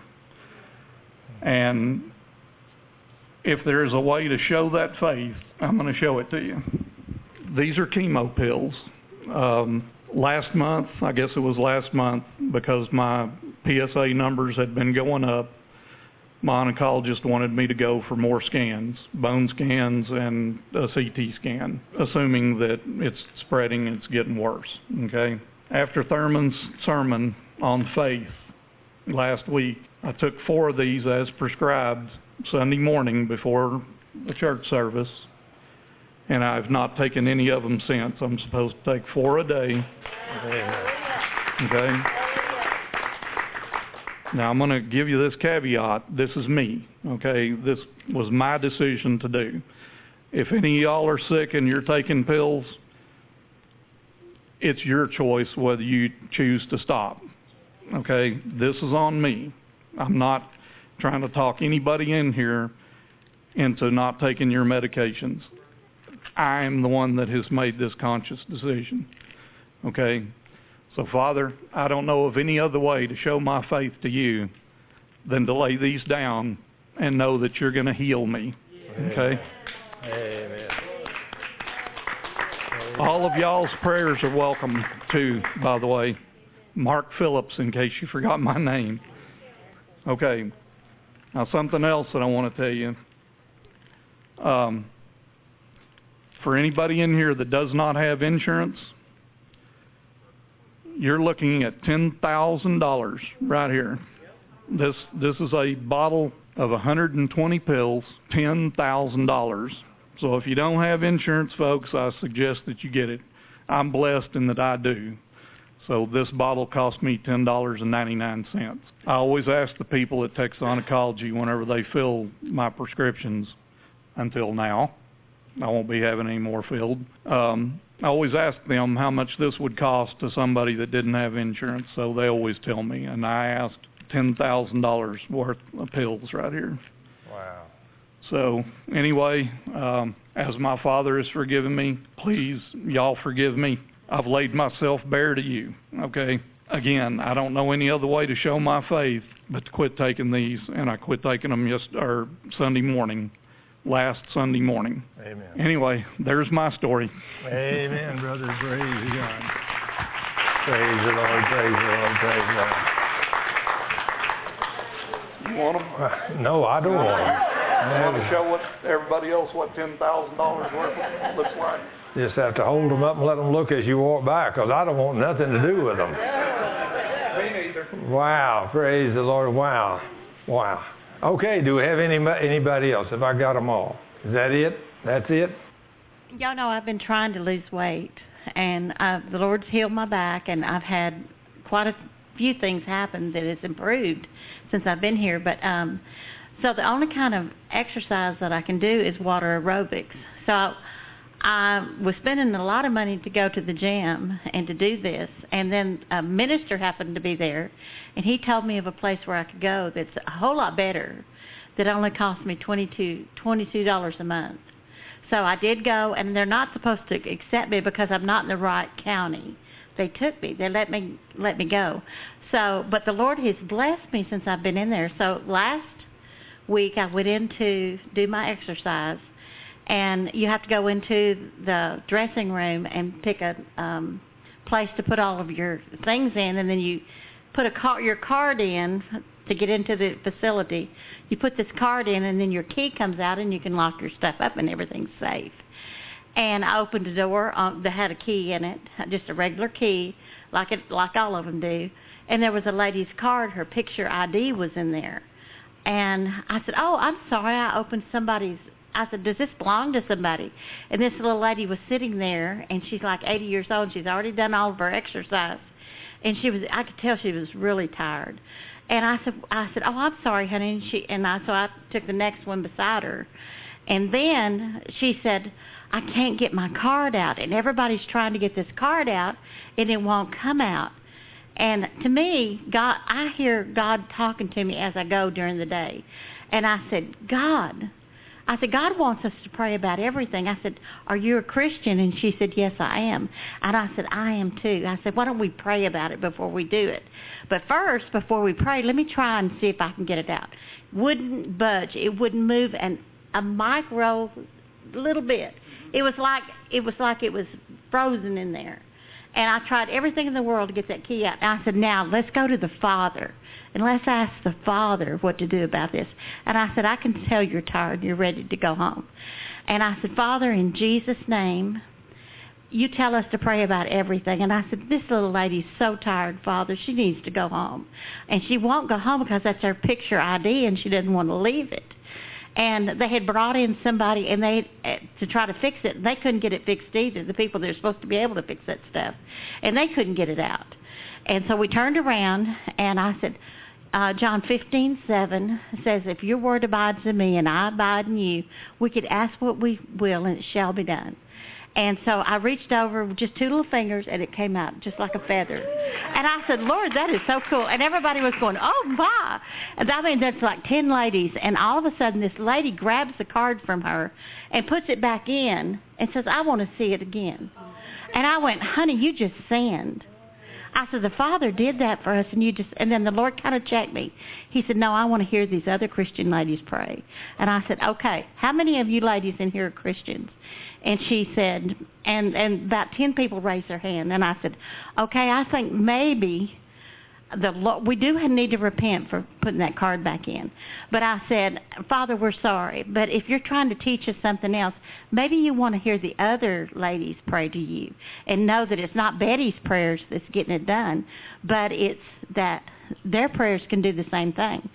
And if there is a way to show that faith, I'm going to show it to you. These are chemo pills. Um, last month, I guess it was last month, because my P S A numbers had been going up, my oncologist wanted me to go for more scans, bone scans and a C T scan, assuming that it's spreading, it's getting worse, okay? After Thurman's sermon on faith last week, I took four of these as prescribed Sunday morning before the church service, and I've not taken any of them since. I'm supposed to take four a day, okay? Now, I'm going to give you this caveat. This is me, okay? This was my decision to do. If any of y'all are sick and you're taking pills, it's your choice whether you choose to stop, okay? This is on me. I'm not trying to talk anybody in here into not taking your medications. I am the one that has made this conscious decision, okay? So, Father, I don't know of any other way to show my faith to you than to lay these down and know that you're going to heal me, okay? Amen. All of y'all's prayers are welcome, too, by the way. Mark Phillips, in case you forgot my name. Okay. Now, something else that I want to tell you. Um, for anybody in here that does not have insurance, you're looking at ten thousand dollars right here. This this is a bottle of one hundred twenty pills, ten thousand dollars. So if you don't have insurance, folks, I suggest that you get it. I'm blessed in that I do. So this bottle cost me ten dollars and ninety-nine cents. I always ask the people at Texas Oncology whenever they fill my prescriptions, until now, I won't be having any more filled. Um, I always ask them how much this would cost to somebody that didn't have insurance, so they always tell me. And I asked ten thousand dollars worth of pills right here. Wow. So anyway, um, as my Father has forgiven me, please, y'all forgive me. I've laid myself bare to you, okay? Again, I don't know any other way to show my faith but to quit taking these, and I quit taking them just or Sunday morning last Sunday morning. Amen. Anyway, there's my story. Amen, brother. Praise God. Praise the Lord. Praise the Lord. Praise the Lord. You want them? Uh, no, I don't want them. I want to show what everybody else what ten thousand dollars worth looks like. Just have to hold them up and let them look as you walk by, because I don't want nothing to do with them. Me neither. Wow. Praise the Lord. Wow. Wow. Okay, do we have any, anybody else? Have I got them all? Is that it? That's it? Y'all know I've been trying to lose weight, and uh, the Lord's healed my back, and I've had quite a few things happen that has improved since I've been here. But um, so the only kind of exercise that I can do is water aerobics. So I was spending a lot of money to go to the gym and to do this, and then a minister happened to be there, and he told me of a place where I could go that's a whole lot better, that only cost me twenty-two dollars a month. So I did go, and they're not supposed to accept me because I'm not in the right county. They took me. They let me let me go. So, but the Lord has blessed me since I've been in there. So last week I went in to do my exercise, and you have to go into the dressing room and pick a um, place to put all of your things in, and then you put a car, your card in to get into the facility. You put this card in, and then your key comes out, and you can lock your stuff up, and everything's safe. And I opened the door um, that had a key in it, just a regular key, like it, like all of them do. And there was a lady's card. Her picture I D was in there. And I said, "Oh, I'm sorry, I opened somebody's." I said, "Does this belong to somebody?" And this little lady was sitting there, and she's like eighty years old. And she's already done all of her exercise, and she was. I could tell she was really tired. And I said, "I said, oh, I'm sorry, honey." And she and I so I took the next one beside her, and then she said, "I can't get my card out, and everybody's trying to get this card out, and it won't come out." And to me, God, I hear God talking to me as I go during the day, and I said, "God." I said, "God wants us to pray about everything." I said, "Are you a Christian?" And she said, "Yes, I am." And I said, "I am too." I said, "Why don't we pray about it before we do it? But first, before we pray, let me try and see if I can get it out." Wouldn't budge. It wouldn't move an, a micro little bit. It was like it was like it was frozen in there. And I tried everything in the world to get that key out. And I said, "Now, let's go to the Father, and let's ask the Father what to do about this." And I said, "I can tell you're tired and you're ready to go home." And I said, "Father, in Jesus' name, you tell us to pray about everything." And I said, "This little lady's so tired, Father. She needs to go home. And she won't go home because that's her picture I D, and she doesn't want to leave it." And they had brought in somebody and they to try to fix it. They couldn't get it fixed either, the people that are supposed to be able to fix that stuff. And they couldn't get it out. And so we turned around, and I said, uh, John fifteen seven says, "If your word abides in me and I abide in you, we could ask what we will, and it shall be done." And so I reached over with just two little fingers, and it came out just like a feather. And I said, "Lord, that is so cool." And everybody was going, "Oh, my." And I mean, that's like ten ladies. And all of a sudden, this lady grabs the card from her and puts it back in and says, "I want to see it again." And I went, "Honey, you just sinned." I said, "The Father did that for us, and you just..." And then the Lord kind of checked me. He said, "No, I want to hear these other Christian ladies pray." And I said, "Okay, how many of you ladies in here are Christians?" And she said, and, and about ten people raised their hand. And I said, "Okay, I think maybe the Lord, we do need to repent for putting that card back in." But I said, "Father, we're sorry. But if you're trying to teach us something else, maybe you want to hear the other ladies pray to you and know that it's not Betty's prayers that's getting it done, but it's that their prayers can do the same thing."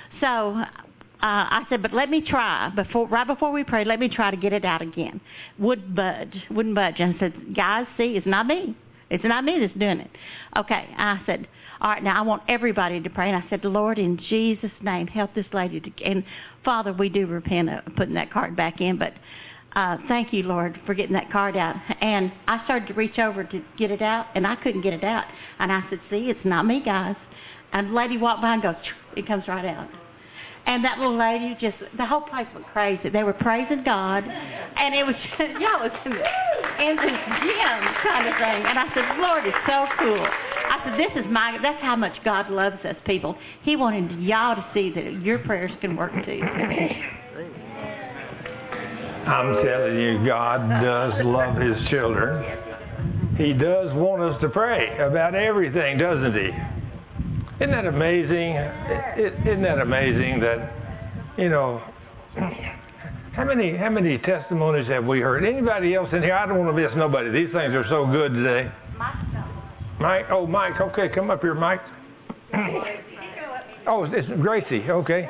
So Uh, I said, "But let me try, before, right before we pray, let me try to get it out again." Wouldn't budge, wouldn't budge. And I said, "Guys, see, it's not me. It's not me that's doing it." Okay, I said, "All right, now I want everybody to pray." And I said, "Lord, in Jesus' name, help this lady." To, and Father, we do repent of putting that card back in, but uh, thank you, Lord, for getting that card out. And I started to reach over to get it out, and I couldn't get it out. And I said, "See, it's not me, guys." And the lady walked by and goes, it comes right out. And that little lady just, the whole place went crazy. They were praising God. And it was, just, y'all was in, in this gym kind of thing. And I said, "Lord, it's so cool." I said, "This is my, that's how much God loves us, people. He wanted y'all to see that your prayers can work too." I'm telling you, God does love His children. He does want us to pray about everything, doesn't He? Isn't that amazing? Isn't that amazing that, you know, how many how many testimonies have we heard? Anybody else in here? I don't want to miss nobody. These things are so good today. Mike? Oh, Mike. Okay, come up here, Mike. Oh, it's Gracie. Okay.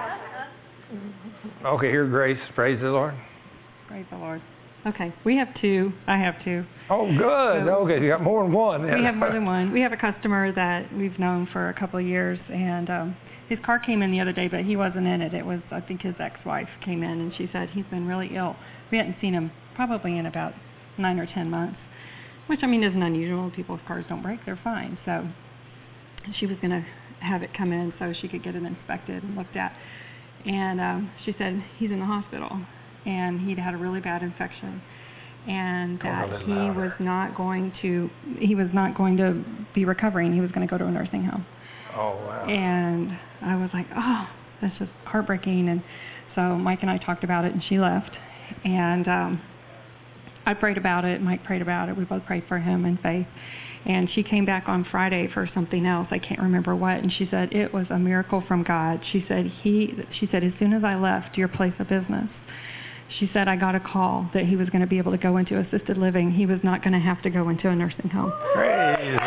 Okay, here, Grace. Praise the Lord. Praise the Lord. Okay, we have two. I have two. Oh, good. So okay, you got more than one. We have more than one. We have a customer that we've known for a couple of years, and um, his car came in the other day, but he wasn't in it. It was, I think, his ex-wife came in, and she said he's been really ill. We hadn't seen him probably in about nine or ten months, which, I mean, isn't unusual. People's cars don't break. They're fine. So she was going to have it come in so she could get it inspected and looked at. And um, she said he's in the hospital, and he'd had a really bad infection, and that he was not going to he was not going to be recovering. He was going to go to a nursing home. Oh, wow. And I was like, oh, that's just heartbreaking. And so Mike and I talked about it, and she left. And um, I prayed about it. Mike prayed about it. We both prayed for him in faith. And she came back on Friday for something else. I can't remember what. And she said it was a miracle from God. She said he. She said as soon as I left your place of business, she said I got a call that he was going to be able to go into assisted living. He was not going to have to go into a nursing home. Praise.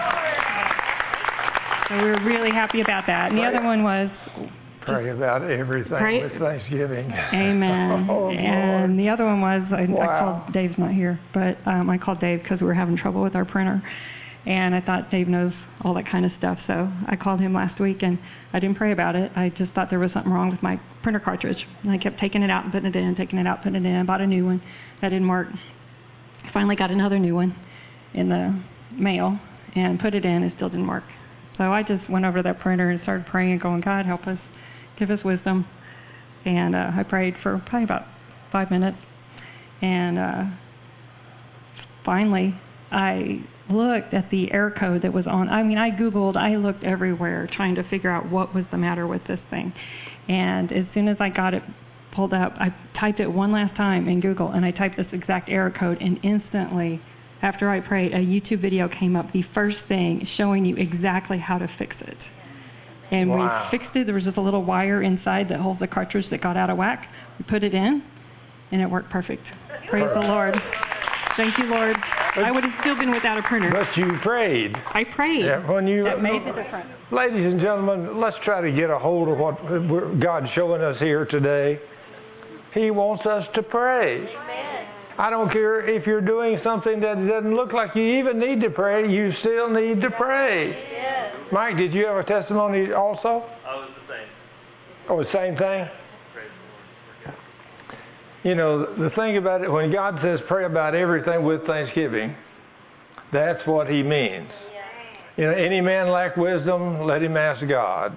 So we were really happy about that. And the other one was pray about everything pray. with Thanksgiving. Amen. Oh, and Lord. the other one was, I, Wow. I called, Dave's not here, but um, I called Dave because we were having trouble with our printer. And I thought Dave knows all that kind of stuff. So I called him last week, and I didn't pray about it. I just thought there was something wrong with my printer cartridge. And I kept taking it out and putting it in, taking it out, putting it in. I bought a new one. That didn't work. I finally got another new one in the mail and put it in. It still didn't work. So I just went over to that printer and started praying and going, God, help us. Give us wisdom. And uh, I prayed for probably about five minutes. And uh, finally, I looked at the error code that was on. I mean, I Googled, I looked everywhere trying to figure out what was the matter with this thing. And as soon as I got it pulled up, I typed it one last time in Google, and I typed this exact error code, and instantly, after I prayed, a YouTube video came up, the first thing showing you exactly how to fix it. And Wow. we fixed it. There was just a little wire inside that holds the cartridge that got out of whack. We put it in, and it worked perfect. Praise Perfect. the Lord. Thank you, Lord. But, I would have still been without a printer. but you prayed. I prayed. Yeah, when you, That made the difference. Ladies and gentlemen, let's try to get a hold of what God's showing us here today. He wants us to pray. I don't care if you're doing something that doesn't look like you even need to pray, you still need to pray. Yes. Mike, did you have a testimony also? I was the same. Oh, the same thing? Praise the Lord. You know, the thing about it, when God says pray about everything with thanksgiving, that's what He means. You know, any man lack wisdom, let him ask God.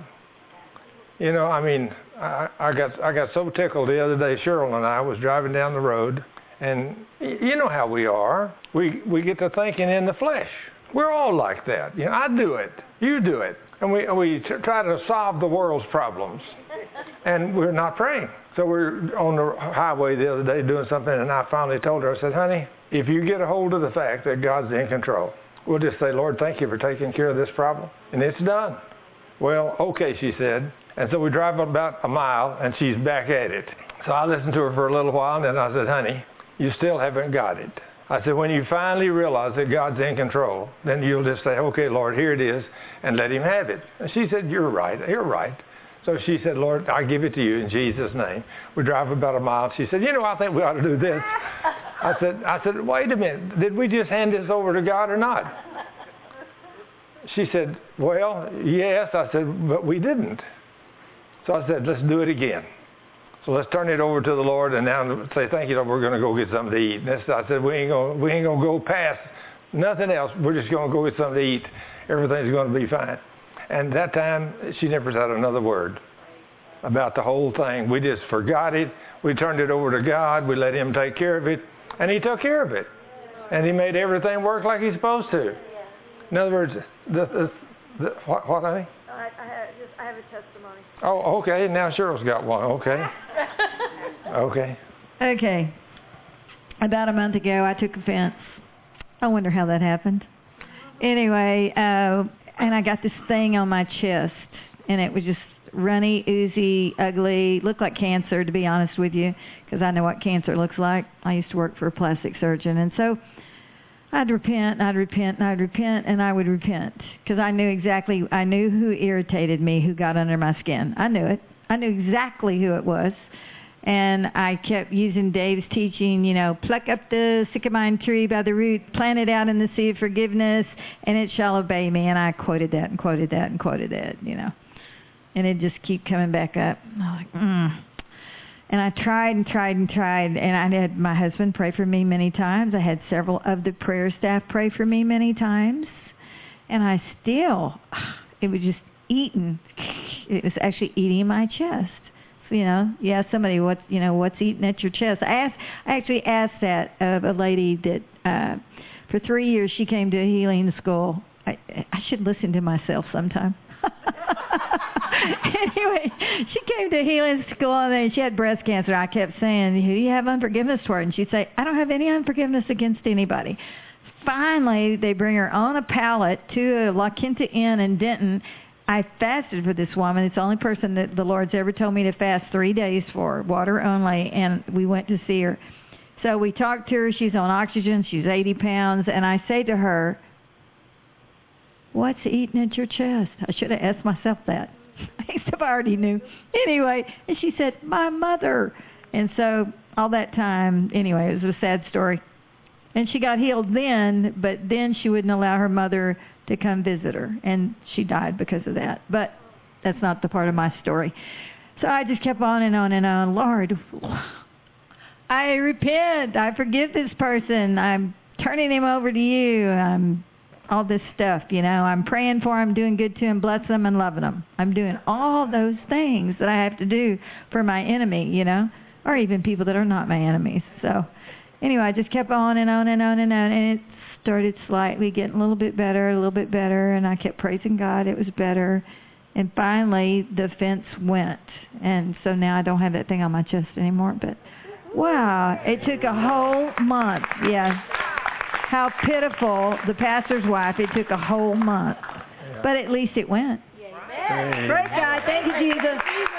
You know, I mean, I, I got I got so tickled the other day. Cheryl and I was driving down the road, and y- you know how we are. We we get to thinking in the flesh. We're all like that. You know, I do it. You do it, and we we t- try to solve the world's problems, and we're not praying. So we're on the highway the other day doing something, and I finally told her, I said, honey, if you get a hold of the fact that God's in control, we'll just say, Lord, thank you for taking care of this problem, and it's done. Well, okay, she said. And so we drive about a mile, and she's back at it. So I listened to her for a little while, and then I said, honey, you still haven't got it. I said, when you finally realize that God's in control, then you'll just say, okay, Lord, here it is, and let Him have it. And she said, you're right, you're right. So she said, Lord, I give it to you in Jesus' name. We drive about a mile. She said, you know, I think we ought to do this. I said, I said, wait a minute. Did we just hand this over to God or not? She said, well, yes. I said, but we didn't. So I said, let's do it again. So let's turn it over to the Lord and now say, thank you, Lord, we're going to go get something to eat. And this, I said, we ain't going we ain't going to go past nothing else. We're just going to go get something to eat. Everything's going to be fine. And that time, she never said another word about the whole thing. We just forgot it. We turned it over to God. We let Him take care of it. And He took care of it. And He made everything work like He's supposed to. In other words, the, the, the, what, what, honey? I, I, have just, I have a testimony. Oh, okay. Now Cheryl's got one. Okay. Okay. Okay. About a month ago, I took offense. I wonder how that happened. Anyway, uh, and I got this thing on my chest, and it was just runny, oozy, ugly, looked like cancer, to be honest with you, because I know what cancer looks like. I used to work for a plastic surgeon, and so I'd repent, and I'd repent, and I'd repent, and I would repent, because I knew exactly, I knew who irritated me, who got under my skin. I knew it. I knew exactly who it was. And I kept using Dave's teaching, you know, pluck up the sycamore tree by the root, plant it out in the sea of forgiveness, and it shall obey me. And I quoted that and quoted that and quoted that, you know. And it just keep coming back up. And I was like, mm. And I tried and tried and tried, and I had my husband pray for me many times. I had several of the prayer staff pray for me many times. And I still, it was just eating. It was actually eating my chest. You know, you ask somebody what you know what's eating at your chest. I asked, I actually asked that of a lady that uh, for three years she came to a healing school. I, I should listen to myself sometime. Anyway, she came to healing school and then she had breast cancer. I kept saying, "Who do you have unforgiveness toward?" And she'd say, "I don't have any unforgiveness against anybody." Finally, they bring her on a pallet to a La Quinta Inn in Denton. I fasted for this woman. It's the only person that the Lord's ever told me to fast three days for, water only, and we went to see her. So we talked to her. She's on oxygen. She's eighty pounds, and I say to her, "What's eating at your chest?" I should have asked myself that, except I already knew. Anyway, and she said, "My mother." And so all that time, anyway, it was a sad story. And she got healed then, but then she wouldn't allow her mother to come visit her, and she died because of that. But that's not the part of my story. So I just kept on and on and on. Lord, I repent. I forgive this person. I'm turning him over to you. I'm all this stuff, you know. I'm praying for him, doing good to him, blessing them, and loving them. I'm doing all those things that I have to do for my enemy, you know, or even people that are not my enemies. So anyway, I just kept on and on and on and on, and it started slightly getting a little bit better, a little bit better, and I kept praising God. It was better. And finally, the fence went. And so now I don't have that thing on my chest anymore. But, wow, it took a whole month. Yeah. How pitiful, the pastor's wife, it took a whole month. But at least it went. Amen. Praise God. Thank you, Jesus.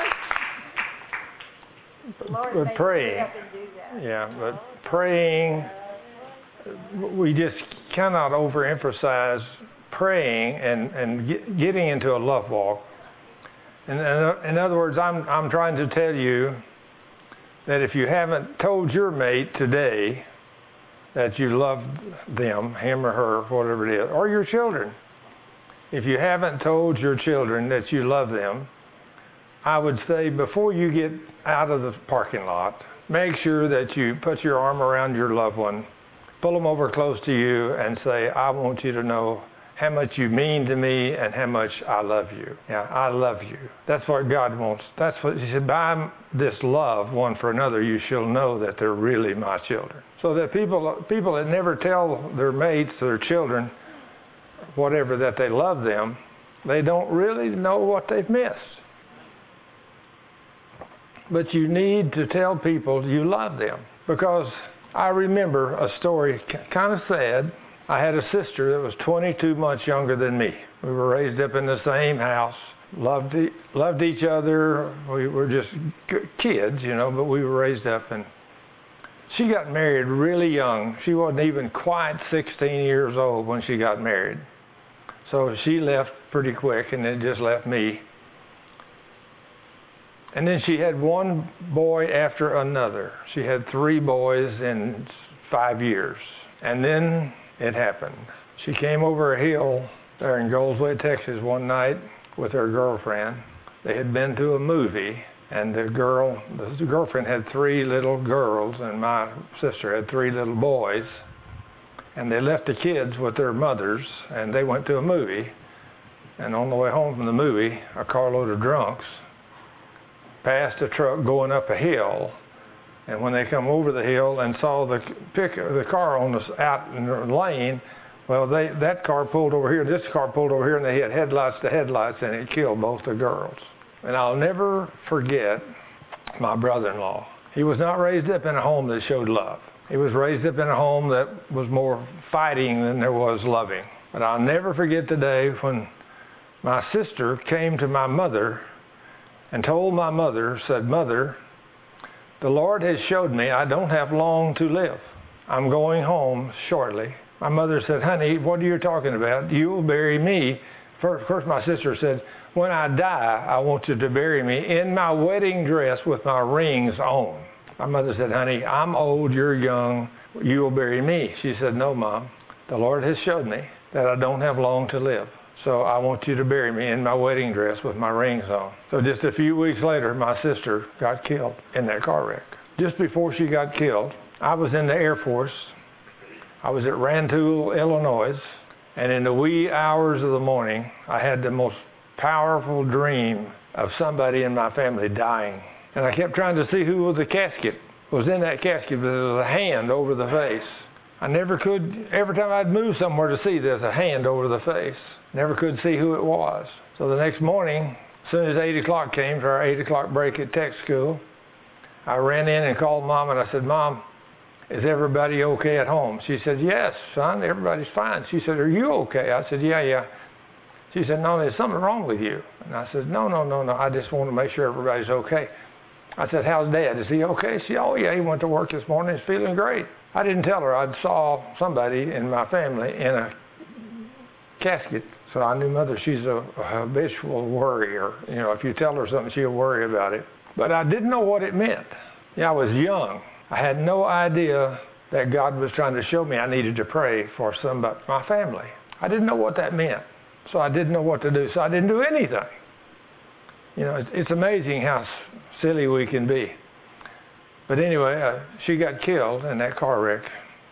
But praying, yeah, but praying, we just cannot overemphasize praying and, and get, getting into a love walk. And in, in other words, I'm, I'm trying to tell you that if you haven't told your mate today that you love them, him or her, whatever it is, or your children, if you haven't told your children that you love them, I would say before you get out of the parking lot, make sure that you put your arm around your loved one, pull them over close to you, and say, "I want you to know how much you mean to me and how much I love you. Yeah, I love you." That's what God wants. That's what He said, "By this love one for another, you shall know that they're really my children." So that people, people that never tell their mates, their children, whatever, that they love them, they don't really know what they've missed. But you need to tell people you love them. Because I remember a story, kind of sad. I had a sister that was twenty-two months younger than me. We were raised up in the same house, loved e- loved each other. We were just kids, you know, but we were raised up. And she got married really young. She wasn't even quite sixteen years old when she got married. So she left pretty quick, and then just left me. And then she had one boy after another. She had three boys in five years. And then it happened. She came over a hill there in Goldsway, Texas one night with her girlfriend. They had been to a movie, and the girl, the girlfriend had three little girls, and my sister had three little boys. And they left the kids with their mothers, and they went to a movie. And on the way home from the movie, a carload of drunks passed a truck going up a hill, and when they come over the hill and saw the pick the car on the out in the lane, well, they that car pulled over here, this car pulled over here, and they had headlights to headlights, and it killed both the girls. And I'll never forget my brother-in-law. He was not raised up in a home that showed love. He was raised up in a home that was more fighting than there was loving. But I'll never forget the day when my sister came to my mother and told my mother, said, "Mother, the Lord has showed me I don't have long to live. I'm going home shortly." My mother said, "Honey, what are you talking about? You'll bury me." First, first my sister said, "When I die, I want you to bury me in my wedding dress with my rings on." My mother said, "Honey, I'm old, you're young, you'll bury me." She said, "No, Mom, the Lord has showed me that I don't have long to live. So I want you to bury me in my wedding dress with my rings on." So just a few weeks later, my sister got killed in that car wreck. Just before she got killed, I was in the Air Force. I was at Rantoul, Illinois, and in the wee hours of the morning, I had the most powerful dream of somebody in my family dying. And I kept trying to see who was the casket, was in that casket, but there was a hand over the face. I never could, every time I'd move somewhere to see, there's a hand over the face. Never could see who it was. So the next morning, as soon as eight o'clock came for our eight o'clock break at tech school, I ran in and called Mom and I said, "Mom, is everybody okay at home?" She said, "Yes, son, everybody's fine." She said, "Are you okay?" I said, "Yeah, yeah." She said, "No, there's something wrong with you." And I said, "No, no, no, no, I just want to make sure everybody's okay." I said, "How's Dad? Is he okay?" She said, "Oh, yeah, he went to work this morning. He's feeling great." I didn't tell her I saw somebody in my family in a casket. So I knew Mother, she's a, a habitual worrier. You know, if you tell her something, she'll worry about it. But I didn't know what it meant. Yeah, I was young. I had no idea that God was trying to show me I needed to pray for somebody, my family. I didn't know what that meant. So I didn't know what to do. So I didn't do anything. You know, it's, it's amazing how s- silly we can be. But anyway, uh, she got killed in that car wreck.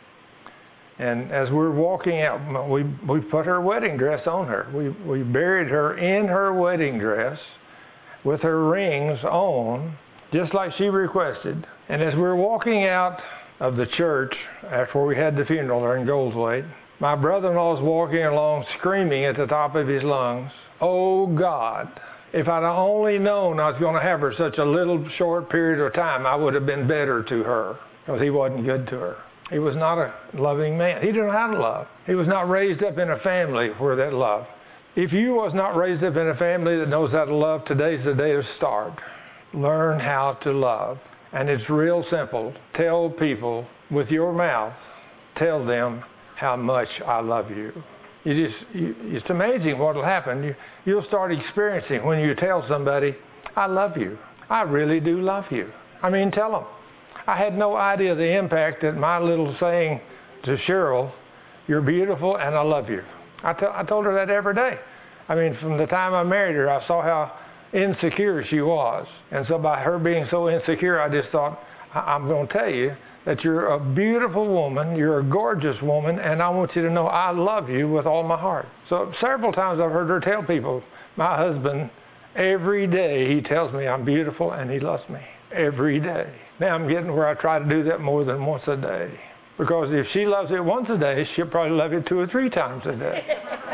And as we were walking out, we we put her wedding dress on her. We we buried her in her wedding dress with her rings on, just like she requested. And as we were walking out of the church after we had the funeral there in Goldthwaite, my brother-in-law was walking along screaming at the top of his lungs, "Oh God, if I'd only known I was going to have her such a little short period of time, I would have been better to her," because he wasn't good to her. He was not a loving man. He didn't know how to love. He was not raised up in a family where that love. If you was not raised up in a family that knows how to love, today's the day to start. Learn how to love. And it's real simple. Tell people with your mouth, tell them how much I love you. You just, you, it's amazing what will happen. You, you'll start experiencing when you tell somebody, "I love you. I really do love you." I mean, tell them. I had no idea the impact that my little saying to Cheryl, "You're beautiful and I love you." I, t- I told her that every day. I mean, from the time I married her, I saw how insecure she was. And so by her being so insecure, I just thought, I- I'm going to tell you that you're a beautiful woman, you're a gorgeous woman, and I want you to know I love you with all my heart. So several times I've heard her tell people, my husband, every day he tells me I'm beautiful and he loves me. Every day. Now I'm getting where I try to do that more than once a day. Because if she loves it once a day, she'll probably love it two or three times a day.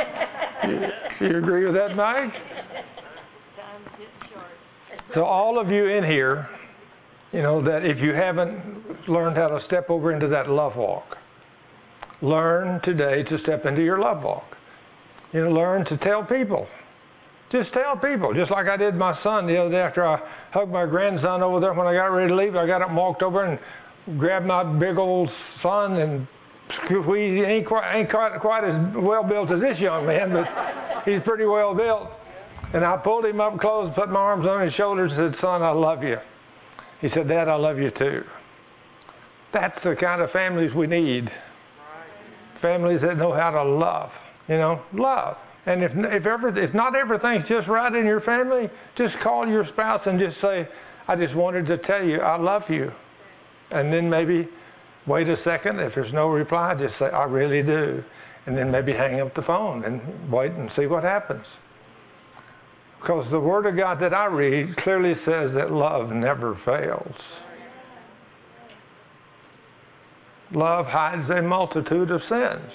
you, you agree with that, Mike? So all of you in here, you know, that if you haven't learned how to step over into that love walk, learn today to step into your love walk. You know, learn to tell people. Just tell people, just like I did my son the other day after I hugged my grandson over there when I got ready to leave. I got up and walked over and grabbed my big old son and squeezed. He ain't quite, ain't quite, quite as well built as this young man, but he's pretty well built. And I pulled him up close, put my arms on his shoulders and said, "Son, I love you." He said, "Dad, I love you too." That's the kind of families we need. Families that know how to love. You know, love. And if if ever if not everything's just right in your family, just call your spouse and just say, "I just wanted to tell you I love you." And then maybe wait a second. If there's no reply, just say, "I really do." And then maybe hang up the phone and wait and see what happens. Because the Word of God that I read clearly says that love never fails. Love hides a multitude of sins.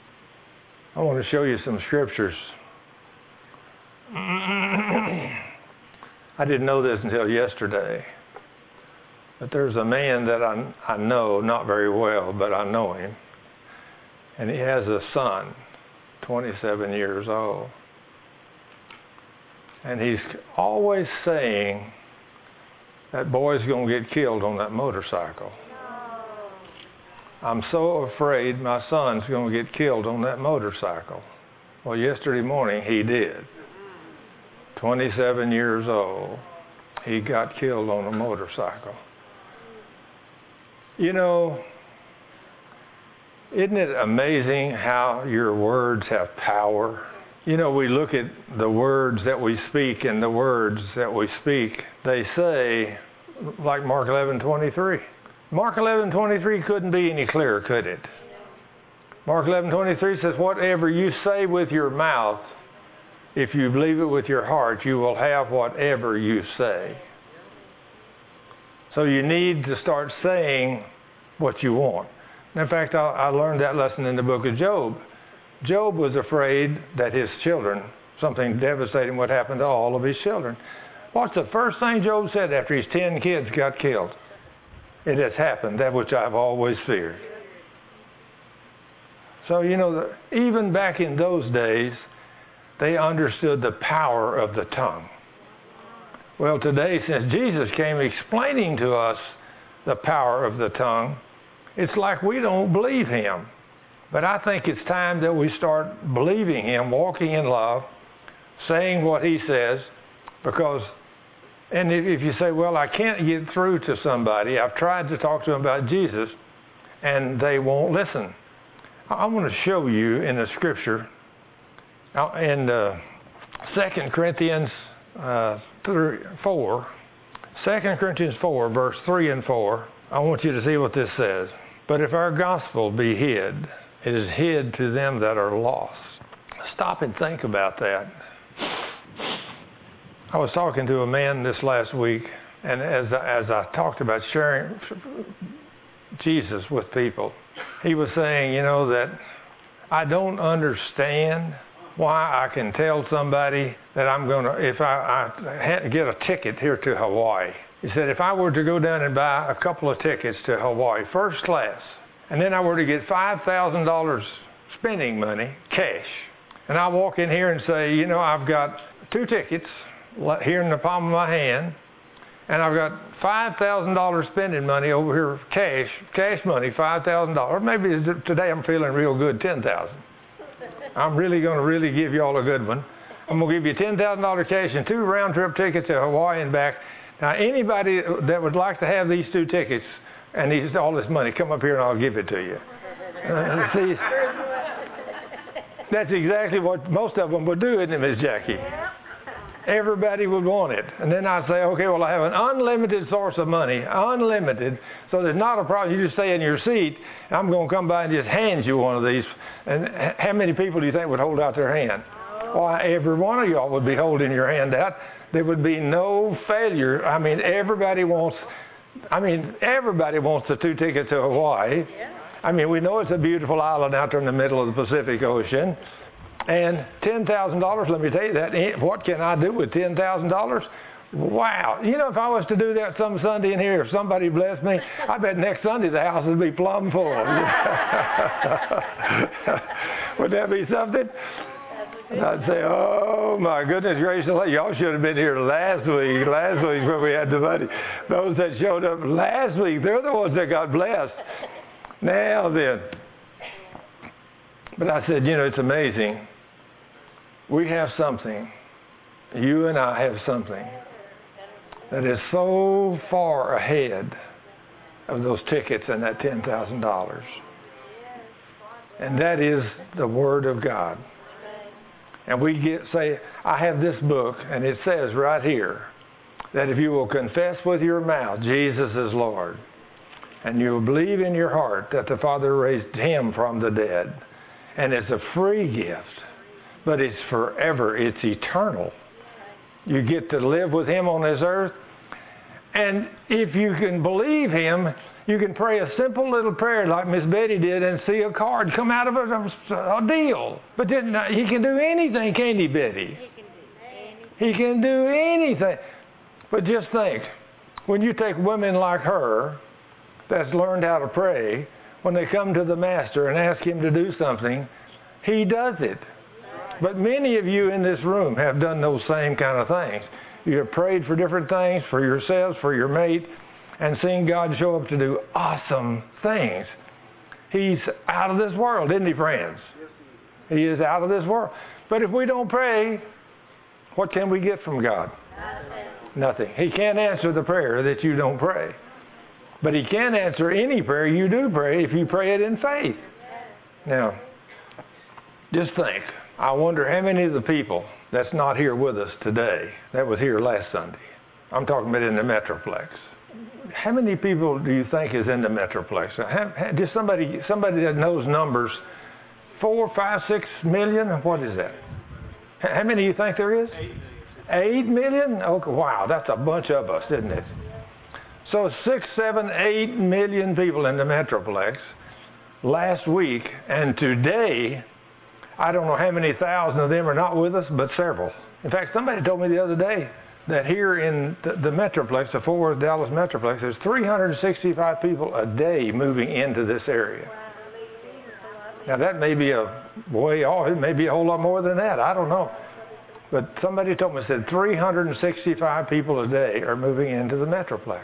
I want to show you some scriptures. I didn't know this until yesterday. But there's a man that I, I know, not very well, but I know him. And he has a son, twenty-seven years old. And he's always saying that boy's going to get killed on that motorcycle. I'm so afraid my son's going to get killed on that motorcycle. Well, yesterday morning he did. twenty-seven years old. He got killed on a motorcycle. You know, isn't it amazing how your words have power? You know, we look at the words that we speak, and the words that we speak, they say, like Mark eleven twenty-three. Mark eleven twenty-three couldn't be any clearer, could it? Mark eleven twenty-three says, whatever you say with your mouth, if you believe it with your heart, you will have whatever you say. So you need to start saying what you want. In fact, I, I learned that lesson in the book of Job. Job was afraid that his children, something devastating would happen to all of his children. What's the first thing Job said after his ten kids got killed? It has happened, that which I've always feared. So, you know, even back in those days, they understood the power of the tongue. Well, today, since Jesus came explaining to us the power of the tongue, it's like we don't believe him. But I think it's time that we start believing him, walking in love, saying what he says, because, and if you say, well, I can't get through to somebody, I've tried to talk to them about Jesus, and they won't listen. I want to show you in the scripture, in uh, Second Corinthians uh, three, four, Second Corinthians four, verse three and four, I want you to see what this says. But if our gospel be hid, it is hid to them that are lost. Stop and think about that. I was talking to a man this last week, and as I, as I talked about sharing Jesus with people, he was saying, you know, that I don't understand why I can tell somebody that I'm going to, if I, I had to get a ticket here to Hawaii. He said, if I were to go down and buy a couple of tickets to Hawaii, first class, and then I were to get five thousand dollars spending money, cash, and I walk in here and say, you know, I've got two tickets here in the palm of my hand, and I've got five thousand dollars spending money over here, cash, cash money, five thousand dollars. Maybe today I'm feeling real good, ten thousand dollars. I'm really going to really give you all a good one. I'm going to give you ten thousand dollars cash and two round-trip tickets to Hawaii and back. Now, anybody that would like to have these two tickets and these, all this money, come up here and I'll give it to you. Uh, see, that's exactly what most of them would do, isn't it, Miss Jackie? Everybody would want it. And then I'd say, okay, well, I have an unlimited source of money, unlimited, so there's not a problem. You just stay in your seat, and I'm going to come by and just hand you one of these. And how many people do you think would hold out their hand? Why, every one of y'all would be holding your hand out. There would be no failure. I mean, everybody wants, I mean, everybody wants the two tickets to Hawaii. I mean, we know it's a beautiful island out there in the middle of the Pacific Ocean. And ten thousand dollars, let me tell you that, what can I do with ten thousand dollars? Wow. You know, if I was to do that some Sunday in here, if somebody blessed me, I bet next Sunday the house would be plumb full. Would that be something? I'd say, oh my goodness gracious, y'all should have been here last week, last week when we had the money. Those that showed up last week, they're the ones that got blessed. Now then. But I said, you know, it's amazing. We have something, you and I have something that is so far ahead of those tickets and that ten thousand dollars. And that is the Word of God. And we get say, I have this book, and it says right here that if you will confess with your mouth Jesus is Lord, and you will believe in your heart that the Father raised him from the dead, and it's a free gift, but it's forever, it's eternal. You get to live with him on this earth, and if you can believe him, you can pray a simple little prayer like Miss Betty did and see a card come out of a, a deal. But then he can do anything, can't he, Betty? He can do anything. He can do anything. But just think, when you take women like her that's learned how to pray, when they come to the Master and ask Him to do something, He does it. But many of you in this room have done those same kind of things. You have prayed for different things, for yourselves, for your mate, and seen God show up to do awesome things. He's out of this world, isn't He, friends? He is out of this world. But if we don't pray, what can we get from God? Nothing. He can't answer the prayer that you don't pray. But He can answer any prayer you do pray if you pray it in faith. Now, just think. I wonder how many of the people that's not here with us today, that was here last Sunday, I'm talking about in the Metroplex. How many people do you think is in the Metroplex? How, just somebody somebody that knows numbers, four, five, six million? What is that? How many do you think there is? Eight million. Eight million? Okay, wow, that's a bunch of us, isn't it? So six, seven, eight million people in the Metroplex last week, and today, I don't know how many thousand of them are not with us, but several. In fact, somebody told me the other day that here in the, the Metroplex, the Fort Worth, Dallas Metroplex, there's three hundred sixty-five people a day moving into this area. Now that may be a way off, it may be a whole lot more than that, I don't know. But somebody told me, said three hundred sixty-five people a day are moving into the Metroplex.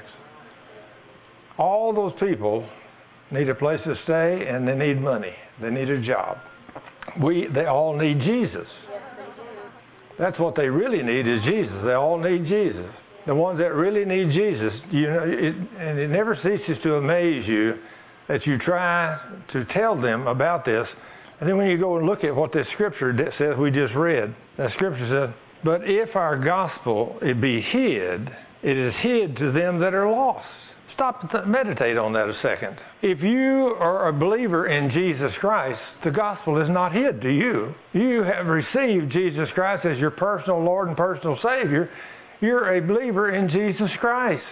All those people need a place to stay and they need money. They need a job. We, they all need Jesus. That's what they really need is Jesus. They all need Jesus. The ones that really need Jesus, you know, it, and it never ceases to amaze you that you try to tell them about this. And then when you go and look at what this scripture says we just read, that scripture says, but if our gospel it be hid, it is hid to them that are lost. Stop and meditate on that a second. If you are a believer in Jesus Christ, the gospel is not hid to you. You have received Jesus Christ as your personal Lord and personal Savior. You're a believer in Jesus Christ.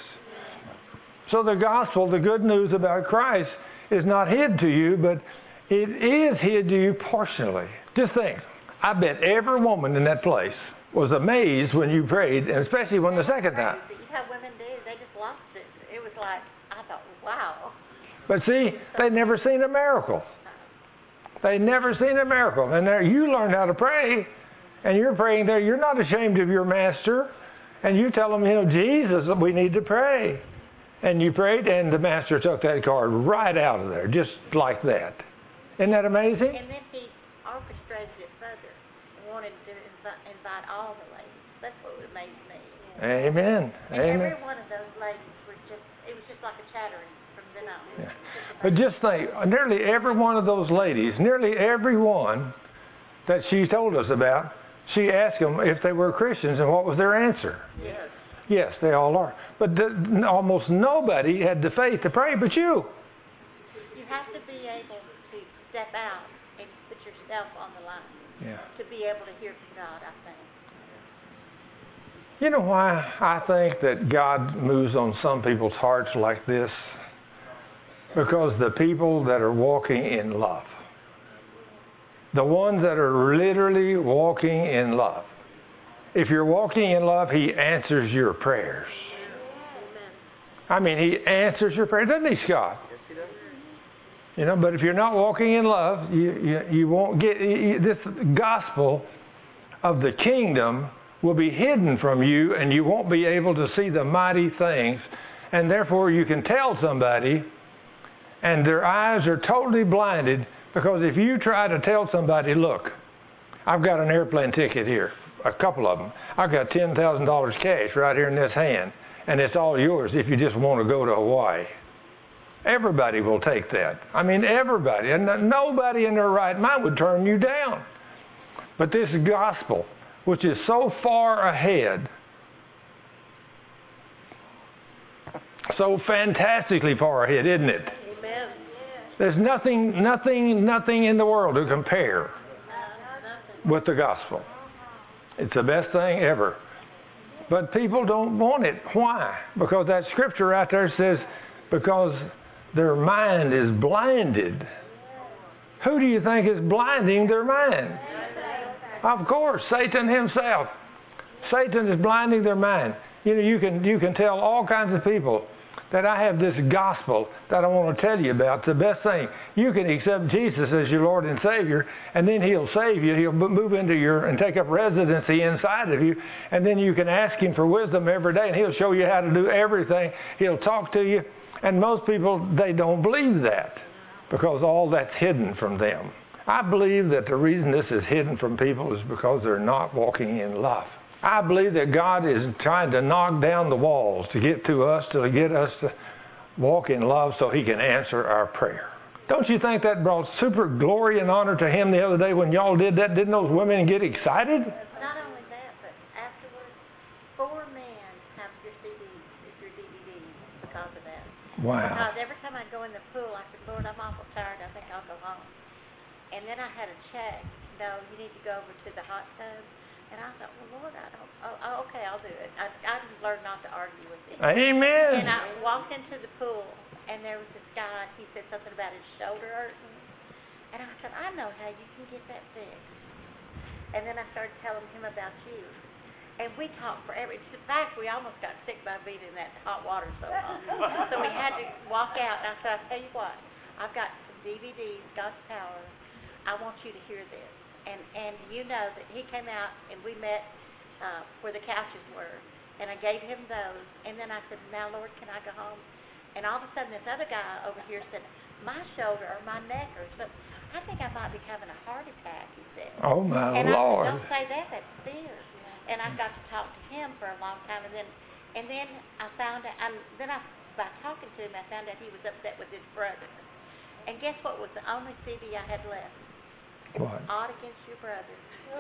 So the gospel, the good news about Christ, is not hid to you, but it is hid to you partially. Just think, I bet every woman in that place was amazed when you prayed, and especially when the second time. How women do, they just lost it. It was like, I thought, wow. But see, they'd never seen a miracle. They'd never seen a miracle. And there you learned how to pray, and you're praying there. You're not ashamed of your master. And you tell them, you know, Jesus, we need to pray. And you prayed, and the master took that card right out of there, just like that. Isn't that amazing? And then he orchestrated it further. He wanted to invite, invite all the ladies. That's what amazed me. Amen. And Amen. every one of those ladies were just, it was just like a chattering from then on. Yeah. But just think, nearly every one of those ladies, nearly every one that she told us about, she asked them if they were Christians and what was their answer. Yes. Yes, they all are. But the, almost nobody had the faith to pray but you. You have to be able to step out and put yourself on the line. Yeah. To be able to hear from God, I think. You know why I think that God moves on some people's hearts like this? Because the people that are walking in love, the ones that are literally walking in love, if you're walking in love, He answers your prayers. I mean, He answers your prayers, doesn't He, Scott? Yes, He does. You know, but if you're not walking in love, you, you, you won't get, you, this gospel of the kingdom will be hidden from you, and you won't be able to see the mighty things. And therefore, you can tell somebody, and their eyes are totally blinded, because if you try to tell somebody, look, I've got an airplane ticket here, a couple of them. I've got ten thousand dollars cash right here in this hand, and it's all yours if you just want to go to Hawaii. Everybody will take that. I mean, everybody. And nobody in their right mind would turn you down. But this gospel, which is so far ahead, so fantastically far ahead, isn't it? Amen. There's nothing, nothing, nothing in the world to compare with the gospel. It's the best thing ever. But people don't want it. Why? Because that scripture right there says, because their mind is blinded. Who do you think is blinding their mind? Of course, Satan himself. Satan is blinding their mind. You know, you can you can tell all kinds of people that I have this gospel that I want to tell you about. The best thing, you can accept Jesus as your Lord and Savior, and then He'll save you. He'll move into your and take up residency inside of you, and then you can ask Him for wisdom every day, and He'll show you how to do everything. He'll talk to you, and most people, they don't believe that because all that's hidden from them. I believe that the reason this is hidden from people is because they're not walking in love. I believe that God is trying to knock down the walls to get to us, to get us to walk in love so He can answer our prayer. Don't you think that brought super glory and honor to Him the other day when y'all did that? Didn't those women get excited? Not only that, but afterwards, four men have your C Ds, your D V Ds because of that. Wow. Because every time I go in the pool, I said, Lord, I'm awful tired. I think I'll go home. And then I had a check. No, you need to go over to the hot tub. And I thought, well, Lord, I don't, oh, oh, okay, I'll do it. I, I just learned not to argue with him. Amen. And I walked into the pool, and there was this guy, he said something about his shoulder hurting. And I said, I know how you can get that fixed. And then I started telling him about you. And we talked forever. In fact, we almost got sick by being in that hot water so long. So we had to walk out, and I said, I'll tell you what, I've got some D V Ds, God's Power. I want you to hear this. And and you know that he came out and we met uh, where the couches were, and I gave him those. And then I said, now, Lord, can I go home? And all of a sudden, this other guy over here said, my shoulder or my neck or something. I think I might be having a heart attack, he said. Oh, my and Lord. And I said, don't say that, that's fear. And I got to talk to him for a long time. And then and then I found out, I, then I, by talking to him, I found out he was upset with his brother. And guess what was the only C D I had left? What? Odd Against Your Brother.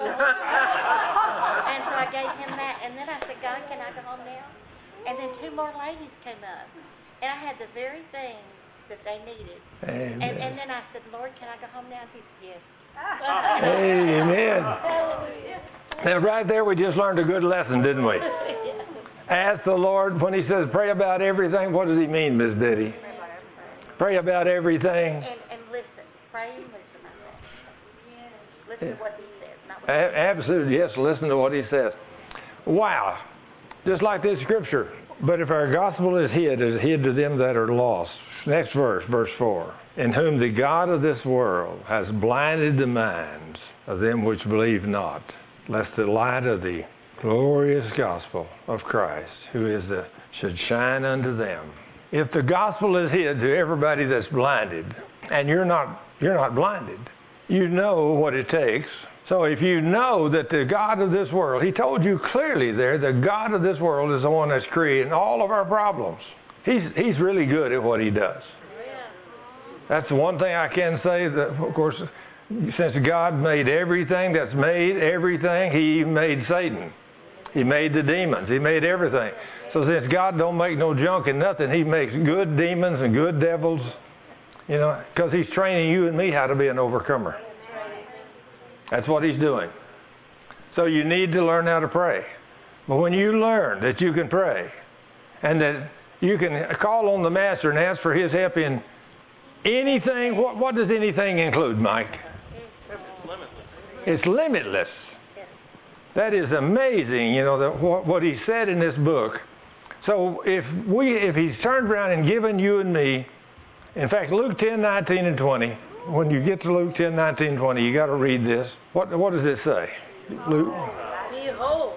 And so I gave him that, and then I said, God, can I go home now? And then two more ladies came up, and I had the very thing that they needed. Amen. And, and then I said, Lord, can I go home now? And he said, yes. Amen. Now, right there, we just learned a good lesson, didn't we? Ask the Lord, when He says pray about everything, what does He mean, Miss Betty? Pray about everything. And, and listen. Pray and listen. Listen to what He says. Not what A- absolutely, yes, listen to what He says. Wow. Just like this scripture. But if our gospel is hid, it is hid to them that are lost. Next verse, verse four. In whom the God of this world has blinded the minds of them which believe not, lest the light of the glorious gospel of Christ, who is the, should shine unto them. If the gospel is hid to everybody that's blinded, and you're not, you're not blinded, you know what it takes. So if you know that the God of this world, He told you clearly there, the God of this world is the one that's creating all of our problems. He's, he's really good at what He does. That's the one thing I can say, that, of course, since God made everything that's made, everything, He made Satan. He made the demons. He made everything. So since God don't make no junk and nothing, He makes good demons and good devils. You know, because He's training you and me how to be an overcomer. That's what He's doing. So you need to learn how to pray. But when you learn that you can pray and that you can call on the Master and ask for His help in anything, what, what does anything include, Mike? It's limitless. That is amazing, you know, that what, what He said in this book. So if we, if He's turned around and given you and me, in fact, Luke ten, nineteen, and twenty, when you get to Luke ten, nineteen, and twenty, you got to read this. What, what does it say? Luke. Behold.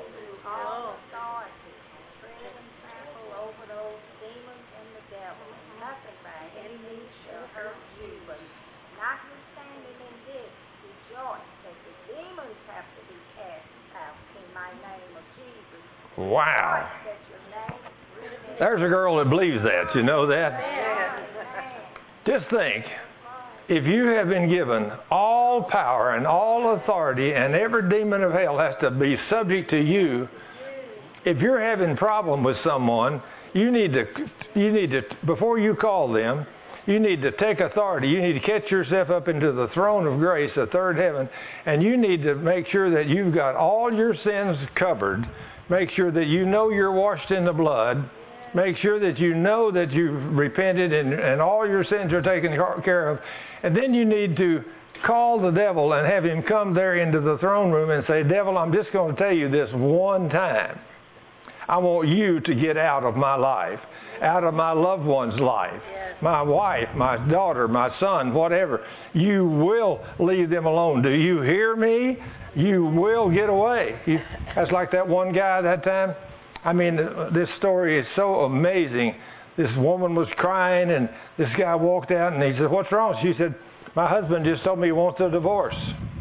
Wow. There's a girl that believes that. You know that? Just think, if you have been given all power and all authority and every demon of hell has to be subject to you, if you're having a problem with someone, you need to, you need to, before you call them, you need to take authority. You need to catch yourself up into the throne of grace, the third heaven, and you need to make sure that you've got all your sins covered. Make sure that you know you're washed in the blood. Make sure that you know that you've repented and, and all your sins are taken care of. And then you need to call the devil and have him come there into the throne room and say, devil, I'm just going to tell you this one time. I want you to get out of my life, out of my loved one's life, my wife, my daughter, my son, whatever. You will leave them alone. Do you hear me? You will get away. You, that's like that one guy that time. I mean, this story is so amazing. This woman was crying, and this guy walked out, and he said, "What's wrong?" She said, "My husband just told me he wants a divorce."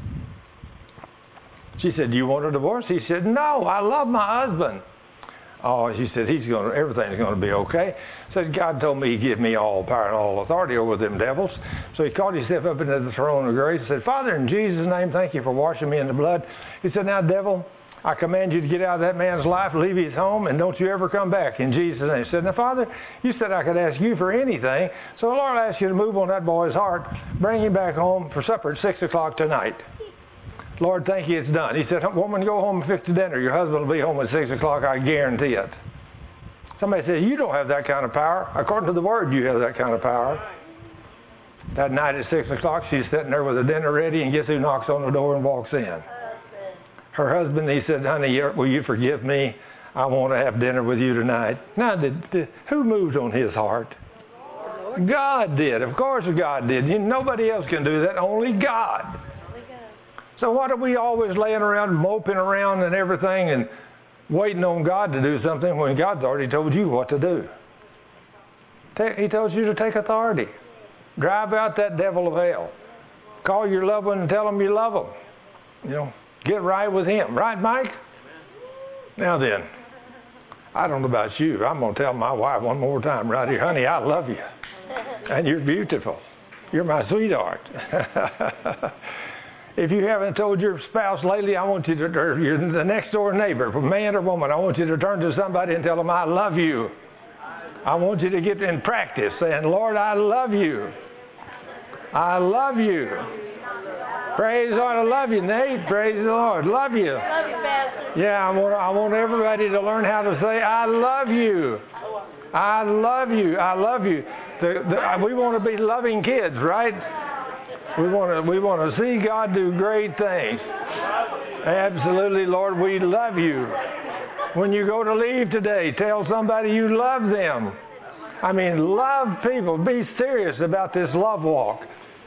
She said, "Do you want a divorce?" He said, "No, I love my husband." Oh, she said, "He's going to, everything's going to be okay." Said, "God told me He'd give me all power and all authority over them devils." So he called himself up into the throne of grace and said, "Father, in Jesus' name, thank you for washing me in the blood." He said, "Now, devil, I command you to get out of that man's life, leave his home, and don't you ever come back in Jesus' name." He said, "Now, Father, you said I could ask you for anything, so the Lord asked you to move on that boy's heart, bring him back home for supper at six o'clock tonight." "Lord, thank you, it's done." He said, "Woman, go home and fix the dinner. Your husband will be home at six o'clock, I guarantee it." Somebody said, "You don't have that kind of power." According to the Word, you have that kind of power. That night at six o'clock, she's sitting there with the dinner ready, and guess who knocks on the door and walks in? Her husband. He said, "Honey, will you forgive me? I want to have dinner with you tonight." Now, did, did, who moved on his heart? God did. Of course God did. You, nobody else can do that, only God. So what are we always laying around, moping around and everything and waiting on God to do something when God's already told you what to do? He told you to take authority. Drive out that devil of hell. Call your loved one and tell them you love them. You know, get right with Him. Right, Mike? Now then, I don't know about you. I'm going to tell my wife one more time right here. "Honey, I love you. And you're beautiful. You're my sweetheart." If you haven't told your spouse lately, I want you to, or your, the next door neighbor, man or woman, I want you to turn to somebody and tell them, "I love you." I want you to get in practice saying, "Lord, I love you. I love you." Praise the Lord. I love you, Nate. Praise the Lord. Love you. Love you, Pastor. Yeah, I want, I want everybody to learn how to say, "I love you. I love you. I love you." The, the, we want to be loving kids, right? We want to we want to see God do great things. Absolutely, Lord, we love you. When you go to leave today, tell somebody you love them. I mean, love people. Be serious about this love walk.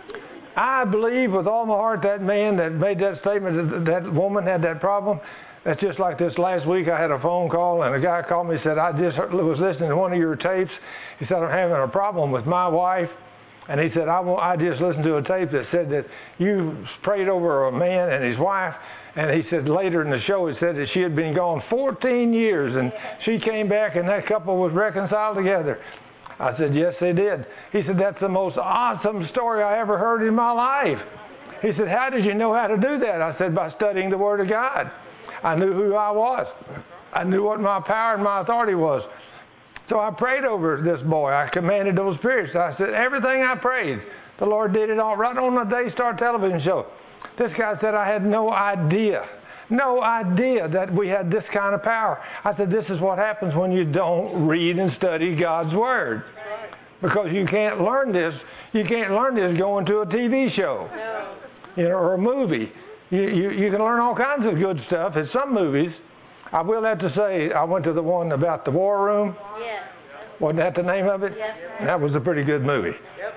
I believe with all my heart that man that made that statement, that, that woman had that problem. That's just like this last week. I had a phone call, and a guy called me and said, "I just was listening to one of your tapes." He said, "I'm having a problem with my wife." And he said, I, I just listened to a tape that said that you prayed over a man and his wife. And he said later in the show, he said that she had been gone fourteen years, and she came back, and that couple was reconciled together. I said, "Yes, they did." He said, "That's the most awesome story I ever heard in my life." He said, "How did you know how to do that?" I said, "By studying the Word of God. I knew who I was. I knew what my power and my authority was." So I prayed over this boy. I commanded those spirits. I said, everything I prayed, the Lord did it all right on the Daystar television show. This guy said, "I had no idea, no idea that we had this kind of power." I said, "This is what happens when you don't read and study God's Word. Because you can't learn this. You can't learn this going to a T V show, you know, or a movie. You, you, you can learn all kinds of good stuff in some movies. I will have to say, I went to the one about the War Room. Yes. Wasn't that the name of it? Yes. That was a pretty good movie. Yep.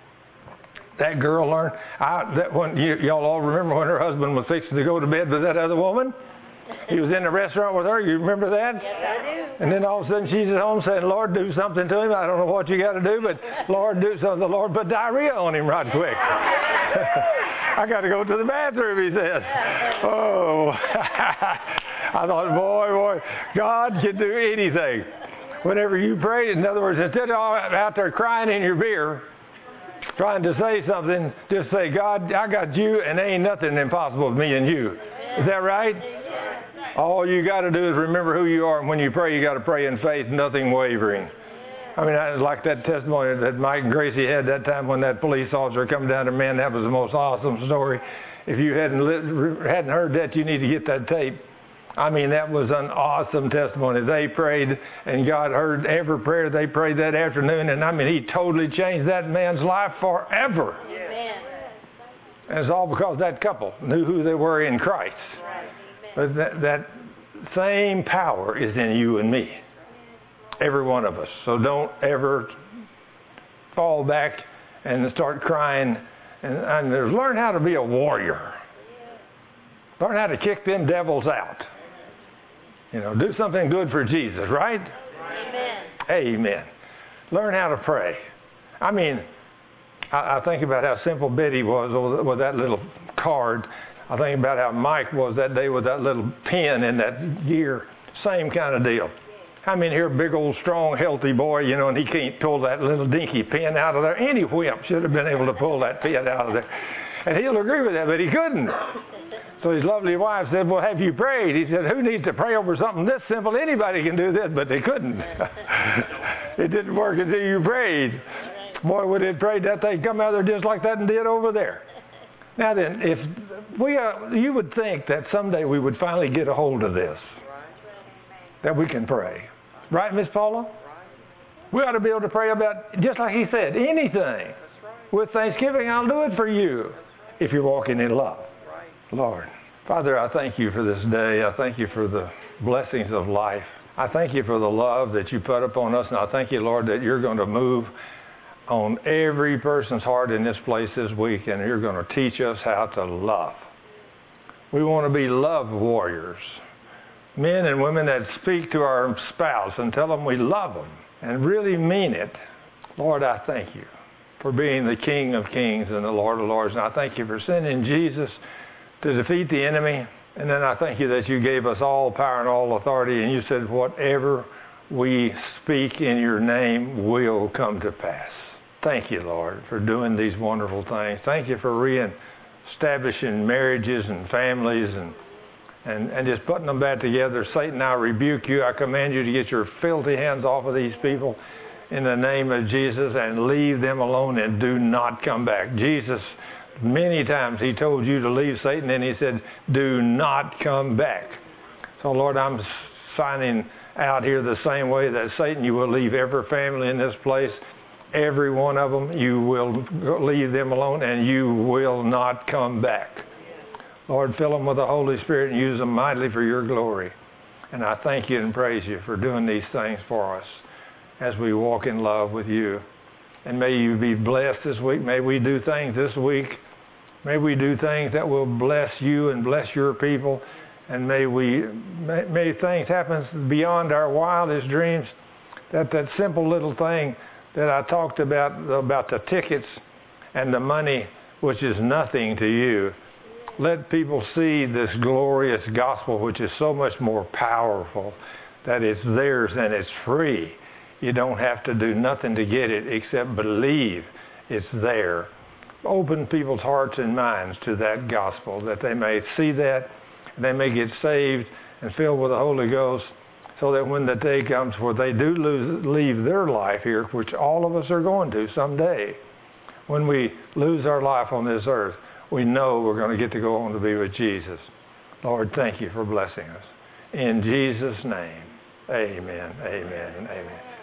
That girl learned. I, that one, you, y'all all remember when her husband was fixing to go to bed with that other woman? He was in the restaurant with her. You remember that? Yes, I do. And then all of a sudden she's at home saying, "Lord, do something to him. I don't know what you got to do, but Lord, do something." The Lord put diarrhea on him right quick. "I got to go to the bathroom," he says. Oh. I thought, boy, boy, God can do anything. Whenever you pray, in other words, instead of out there crying in your beer, trying to say something, just say, "God, I got you, and there ain't nothing impossible with me and you." Is that right? All you got to do is remember who you are, and when you pray, you got to pray in faith, nothing wavering. I mean, I like that testimony that Mike and Gracie had that time when that police officer come down to, man, that was the most awesome story. If you hadn't li- hadn't heard that, you need to get that tape. I mean, that was an awesome testimony. They prayed, and God heard every prayer they prayed that afternoon, and I mean, He totally changed that man's life forever. Amen. And it's all because that couple knew who they were in Christ. But that, that same power is in you and me. Every one of us. So don't ever fall back and start crying. And, and learn how to be a warrior. Learn how to kick them devils out. You know, do something good for Jesus, right? Amen. Amen. Learn how to pray. I mean, I, I think about how simple Betty was with that little card. I think about how Mike was that day with that little pen in that gear. Same kind of deal. I mean, here, big old, strong, healthy boy, you know, and he can't pull that little dinky pen out of there. Any wimp should have been able to pull that pen out of there. And he'll agree with that, but he couldn't. So his lovely wife said, well, have you prayed? He said, who needs to pray over something this simple? Anybody can do this, but they couldn't. It didn't work until you prayed. Boy, would it prayed, that thing come out there just like that and did over there. Now then, if we, uh, you would think that someday we would finally get a hold of this, that we can pray. Right, Miss Paula? We ought to be able to pray about, just like he said, anything. With thanksgiving, I'll do it for you if you're walking in love. Lord, Father, I thank you for this day. I thank you for the blessings of life. I thank you for the love that you put upon us. And I thank you, Lord, that you're going to move on every person's heart in this place this week, and you're going to teach us how to love. We want to be love warriors. Men and women that speak to our spouse and tell them we love them and really mean it. Lord, I thank you for being the King of Kings and the Lord of Lords. And I thank you for sending Jesus to defeat the enemy. And then I thank you that you gave us all power and all authority. And you said whatever we speak in your name will come to pass. Thank you, Lord, for doing these wonderful things. Thank you for reestablishing marriages and families and And, and just putting them back together. Satan, I rebuke you. I command you to get your filthy hands off of these people in the name of Jesus and leave them alone and do not come back. Jesus, many times he told you to leave Satan, and he said, do not come back. So, Lord, I'm signing out here the same way that Satan, you will leave every family in this place. Every one of them, you will leave them alone, and you will not come back. Lord, fill them with the Holy Spirit and use them mightily for your glory. And I thank you and praise you for doing these things for us as we walk in love with you. And may you be blessed this week. May we do things this week. May we do things that will bless you and bless your people. And may we, may, may things happen beyond our wildest dreams. That that simple little thing that I talked about, about the tickets and the money, which is nothing to you. Let people see this glorious gospel, which is so much more powerful, that it's theirs and it's free. You don't have to do nothing to get it except believe it's there. Open people's hearts and minds to that gospel, that they may see that, and they may get saved and filled with the Holy Ghost, so that when the day comes where they do lose, leave their life here, which all of us are going to someday, when we lose our life on this earth, we know we're going to get to go on to be with Jesus. Lord, thank you for blessing us. In Jesus' name, amen, amen, and amen.